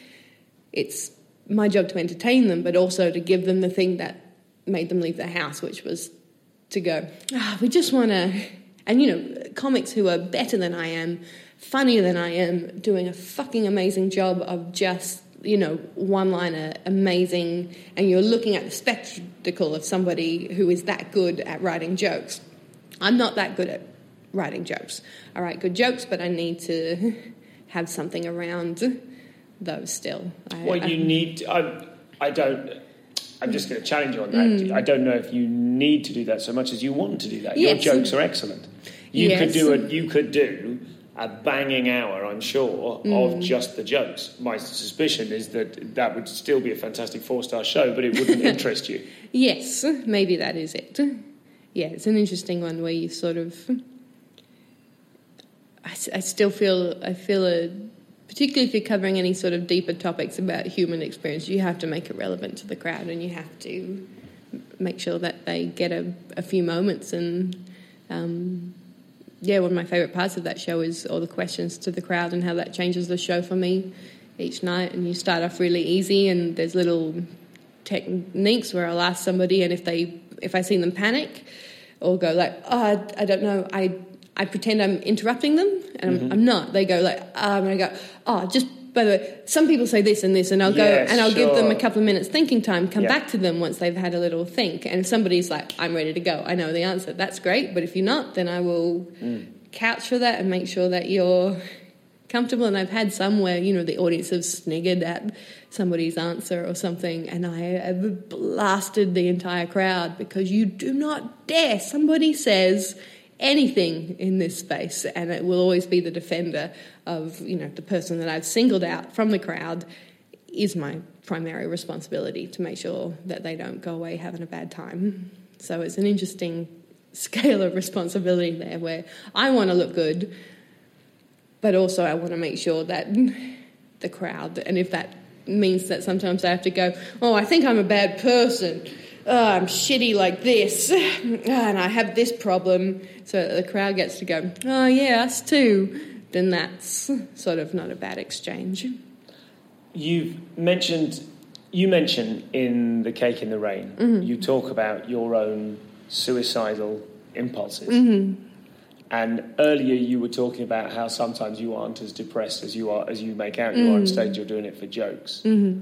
it's my job to entertain them, but also to give them the thing that made them leave their house, which was to go, ah, we just want to... And, you know, comics who are better than I am, funnier than I am, doing a fucking amazing job of just... you know, one-liner, amazing, and you're looking at the spectacle of somebody who is that good at writing jokes. I'm not that good at writing jokes. I write good jokes, but I need to have something around those still. I, well, you I, need... To, I, I don't... I'm just going to challenge you on that. Mm. I don't know if you need to do that so much as you want to do that. Yes. Your jokes are excellent. You yes. could do a, You could do... a banging hour, I'm sure, mm. of just the jokes. My suspicion is that that would still be a fantastic four-star show, but it wouldn't interest you. Yes, maybe that is it. Yeah, it's an interesting one where you sort of... I, I still feel... I feel a... Particularly if you're covering any sort of deeper topics about human experience, you have to make it relevant to the crowd, and you have to make sure that they get a, a few moments and... Um, Yeah, one of my favourite parts of that show is all the questions to the crowd and how that changes the show for me each night. And you start off really easy, and there's little techniques where I'll ask somebody, and if they, if I see them panic or go like, oh, I, I don't know, I I pretend I'm interrupting them, and I'm, mm-hmm. I'm not. They go like, oh, and I go, oh, just by the way, some people say this and this, and I'll yes, go and I'll sure. give them a couple of minutes thinking time, come yeah. back to them once they've had a little think. And if somebody's like, I'm ready to go, I know the answer, that's great. But if you're not, then I will mm. couch for that and make sure that you're comfortable. And I've had some where, you know, the audience have sniggered at somebody's answer or something, and I have blasted the entire crowd because you do not dare. Somebody says anything in this space, and it will always be the defender of, you know, the person that I've singled out from the crowd is my primary responsibility to make sure that they don't go away having a bad time. So it's an interesting scale of responsibility there where I want to look good, but also I want to make sure that the crowd, and if that means that sometimes I have to go, oh, I think I'm a bad person, oh, I'm shitty like this, and I have this problem, so that the crowd gets to go, oh, yeah, us too, then that's sort of not a bad exchange. You've mentioned, you mentioned in The Cake in the Rain, mm-hmm. you talk about your own suicidal impulses. Mm-hmm. And earlier you were talking about how sometimes you aren't as depressed as you are, as you make out you mm-hmm. are on stage, you're doing it for jokes. Mm-hmm.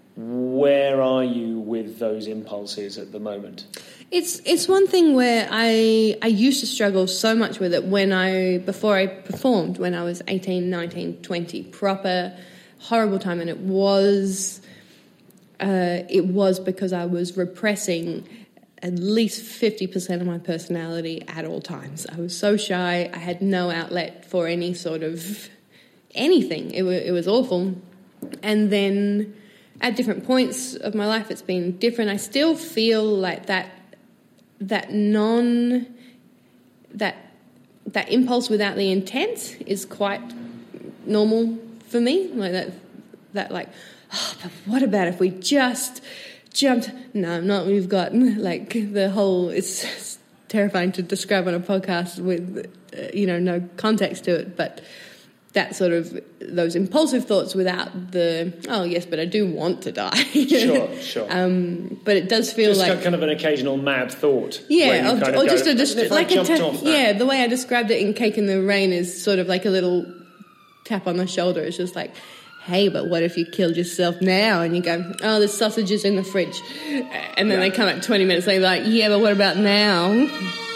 Where are you with those impulses at the moment? It's it's one thing where I I used to struggle so much with it when I before I performed when I was eighteen, nineteen, twenty, proper horrible time, and it was uh, it was because I was repressing at least fifty percent of my personality at all times. I was so shy. I had no outlet for any sort of anything. It was, it was awful. And then at different points of my life, it's been different. I still feel like that that non that that impulse without the intent is quite normal for me. Like that that like, oh, but what about if we just jumped? No, not we've got like the whole. It's, it's terrifying to describe on a podcast with uh, you know no context to it, but that sort of those impulsive thoughts without the oh yes, but I do want to die. Sure, sure. Um, but it does feel just like kind of an occasional mad thought. Yeah, or, or or go, just a just like a ta- yeah. That. The way I described it in Cake in the Rain is sort of like a little tap on the shoulder. It's just like, hey, but what if you killed yourself now? And you go, oh, there's sausages in the fridge. And then yeah. they come up twenty minutes later like, yeah, but what about now?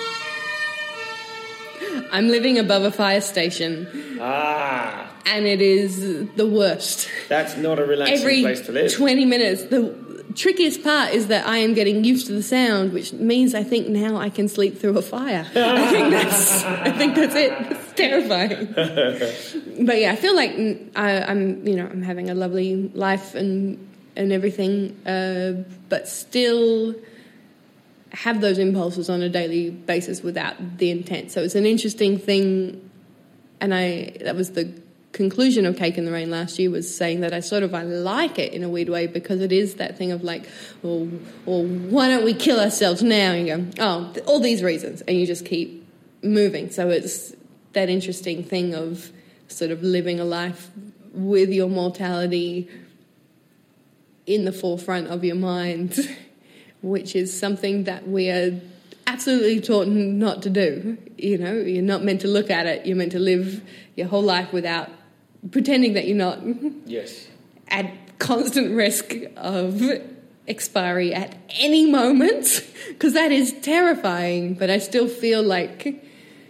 I'm living above a fire station. Ah. And it is the worst. That's not a relaxing Every place to live. twenty minutes. The trickiest part is that I am getting used to the sound, which means I think now I can sleep through a fire. I think that's I think that's it. It's terrifying. But yeah, I feel like I, I'm, you know, I'm having a lovely life and and everything, uh, but still have those impulses on a daily basis without the intent. So it's an interesting thing, and I that was the conclusion of Cake in the Rain last year, was saying that I sort of I like it in a weird way because it is that thing of like, well, well why don't we kill ourselves now? And you go, oh, all these reasons, and you just keep moving. So it's that interesting thing of sort of living a life with your mortality in the forefront of your mind, which is something that we are absolutely taught not to do. You know, you're not meant to look at it. You're meant to live your whole life without pretending that you're not. Yes. At constant risk of expiry at any moment, because that is terrifying. But I still feel like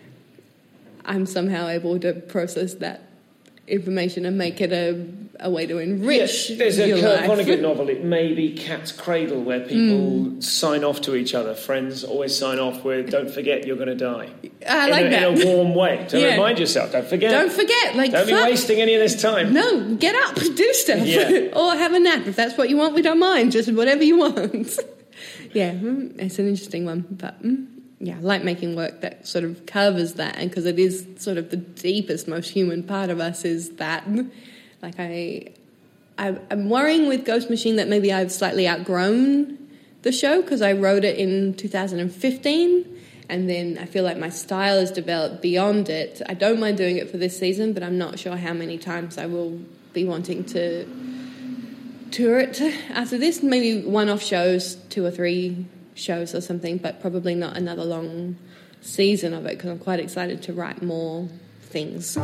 I'm somehow able to process that information and make it a, a way to enrich yes, there's your a Kurt life. Vonnegut novel, it may be Cat's Cradle, where people mm. sign off to each other. Friends always sign off with, don't forget you're going to die. I like in a, that. In a warm way. To yeah. remind yourself, don't forget. Don't forget. Like, don't fuck. be wasting any of this time. No, get up, do stuff. Yeah. Or have a nap if that's what you want. We don't mind, just whatever you want. Yeah, it's an interesting one, but... Mm. Yeah, I like making work that sort of covers that, and because it is sort of the deepest, most human part of us is that. Like I, I I'm worrying with Ghost Machine that maybe I've slightly outgrown the show because I wrote it in two thousand fifteen, and then I feel like my style has developed beyond it. I don't mind doing it for this season, but I'm not sure how many times I will be wanting to tour it after this. Maybe one-off shows, two or three shows or something, but probably not another long season of it because I'm quite excited to write more things.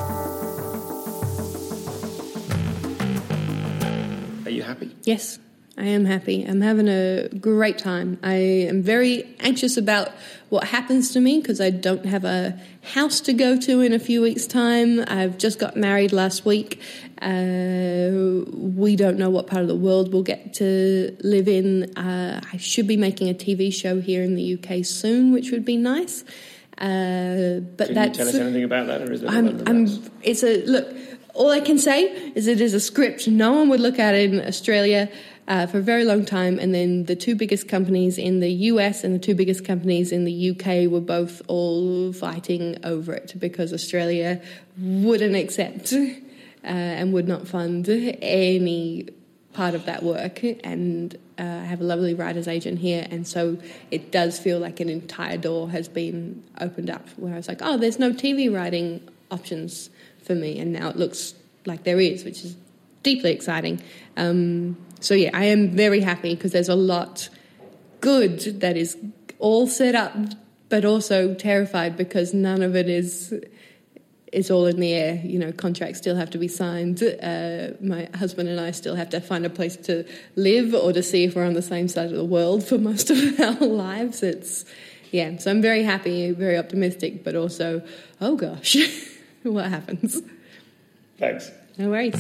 Are you happy? Yes, I am happy. I'm having a great time. I am very anxious about what happens to me because I don't have a house to go to in a few weeks' time. I've just got married last week. Uh, we don't know what part of the world we'll get to live in. Uh, I should be making a T V show here in the U K soon, which would be nice. Uh, but Can that's, you tell us anything about that, or is it? I'm, I'm, it's a look. All I can say is it is a script no one would look at in Australia uh, for a very long time, and then the two biggest companies in the U S and the two biggest companies in the U K were both all fighting over it because Australia wouldn't accept uh, and would not fund any part of that work. And uh, I have a lovely writer's agent here, and so it does feel like an entire door has been opened up where I was like, oh, there's no T V writing options for me, and now it looks like there is, which is deeply exciting. Um, so yeah, I am very happy because there's a lot good that is all set up, but also terrified because none of it is it's all in the air. You know, contracts still have to be signed. Uh, my husband and I still have to find a place to live or to see if we're on the same side of the world for most of our lives. It's, yeah, so I'm very happy, very optimistic, but also, oh gosh, what happens? Thanks. No worries.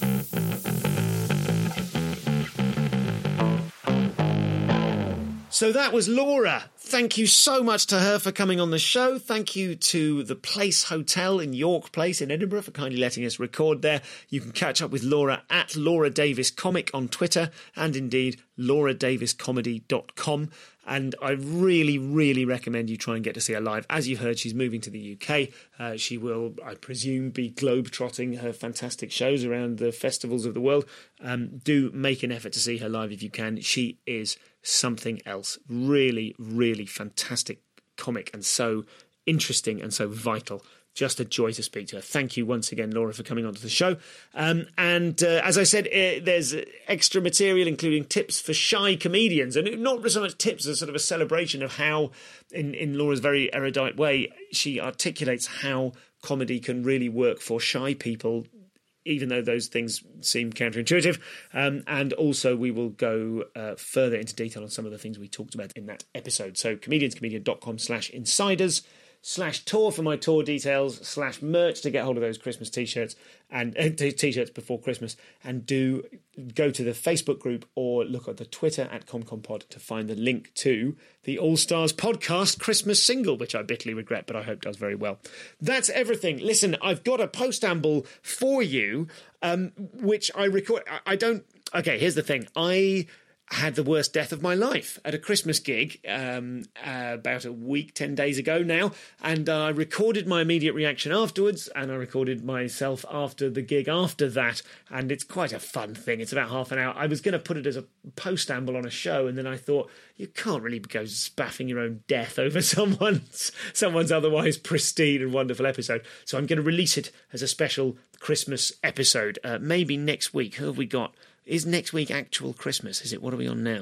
So that was Laura. Thank you so much to her for coming on the show. Thank you to the Place Hotel in York Place in Edinburgh for kindly letting us record there. You can catch up with Laura at Laura Davis Comic on Twitter and indeed laura davis comedy dot com. And I really, really recommend you try and get to see her live. As you've heard, she's moving to the U K. Uh, she will, I presume, be globe-trotting her fantastic shows around the festivals of the world. Um, do make an effort to see her live if you can. She is something else. Really, really fantastic comic and so interesting and so vital. Just a joy to speak to her. Thank you once again, Laura, for coming onto the show. Um, and uh, as I said, uh, there's extra material, including tips for shy comedians. And not so much tips as sort of a celebration of how, in, in Laura's very erudite way, she articulates how comedy can really work for shy people, even though those things seem counterintuitive. Um, and also we will go uh, further into detail on some of the things we talked about in that episode. So comedianscomedian.com slash insiders slash tour for my tour details, slash merch to get hold of those Christmas t-shirts and uh, t-shirts before Christmas, and do go to the Facebook group or look at the Twitter at ComComPod to find the link to the All Stars podcast Christmas single, which I bitterly regret, but I hope does very well. That's everything. Listen, I've got a postamble for you, um, which I record. I, I don't. Okay, here's the thing. I had the worst death of my life at a Christmas gig um, uh, about a week, ten days ago now, and I recorded my immediate reaction afterwards, and I recorded myself after the gig after that, and it's quite a fun thing. It's about half an hour. I was going to put it as a postamble on a show, and then I thought, you can't really go spaffing your own death over someone's someone's otherwise pristine and wonderful episode, so I'm going to release it as a special Christmas episode, uh, maybe next week. Who have we got? Is next week actual Christmas? Is it? What are we on now?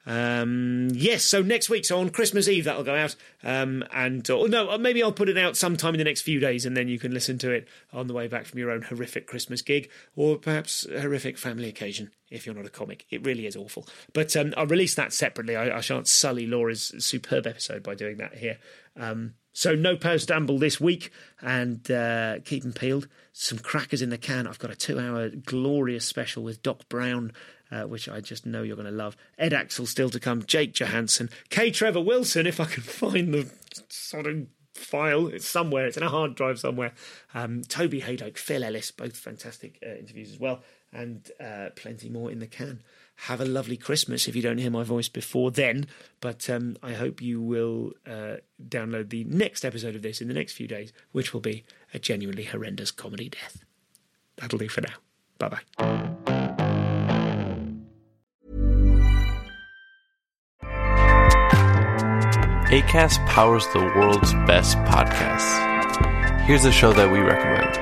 Um, yes, so next week, so on Christmas Eve, that'll go out. Um, and or no, maybe I'll put it out sometime in the next few days, and then you can listen to it on the way back from your own horrific Christmas gig, or perhaps a horrific family occasion if you're not a comic. It really is awful. But um, I'll release that separately. I, I shan't sully Laura's superb episode by doing that here. Um, so no postamble this week, and uh, keep them peeled. Some crackers in the can. I've got a two-hour glorious special with Doc Brown, uh, which I just know you're going to love. Ed Axel still to come. Jake Johansson. K. Trevor Wilson, if I can find the sort of file. It's somewhere. It's in a hard drive somewhere. Um, Toby Haydock, Phil Ellis, both fantastic uh, interviews as well. And uh, plenty more in the can. Have a lovely Christmas if you don't hear my voice before then. But um, I hope you will uh, download the next episode of this in the next few days, which will be a genuinely horrendous comedy death. That'll do for now. Bye-bye. Acast powers the world's best podcasts. Here's a show that we recommend.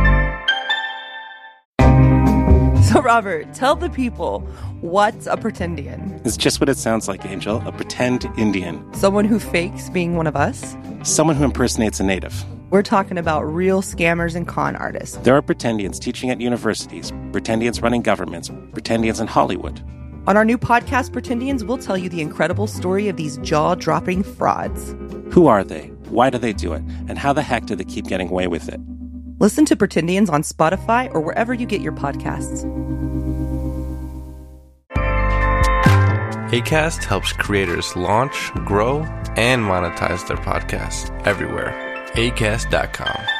So, Robert, tell the people, what's a pretendian? It's just what it sounds like, Angel. A pretend Indian. Someone who fakes being one of us? Someone who impersonates a native. We're talking about real scammers and con artists. There are pretendians teaching at universities, pretendians running governments, pretendians in Hollywood. On our new podcast, Pretendians, we'll tell you the incredible story of these jaw-dropping frauds. Who are they? Why do they do it? And how the heck do they keep getting away with it? Listen to Pretendians on Spotify or wherever you get your podcasts. Acast helps creators launch, grow, and monetize their podcasts everywhere. acast dot com.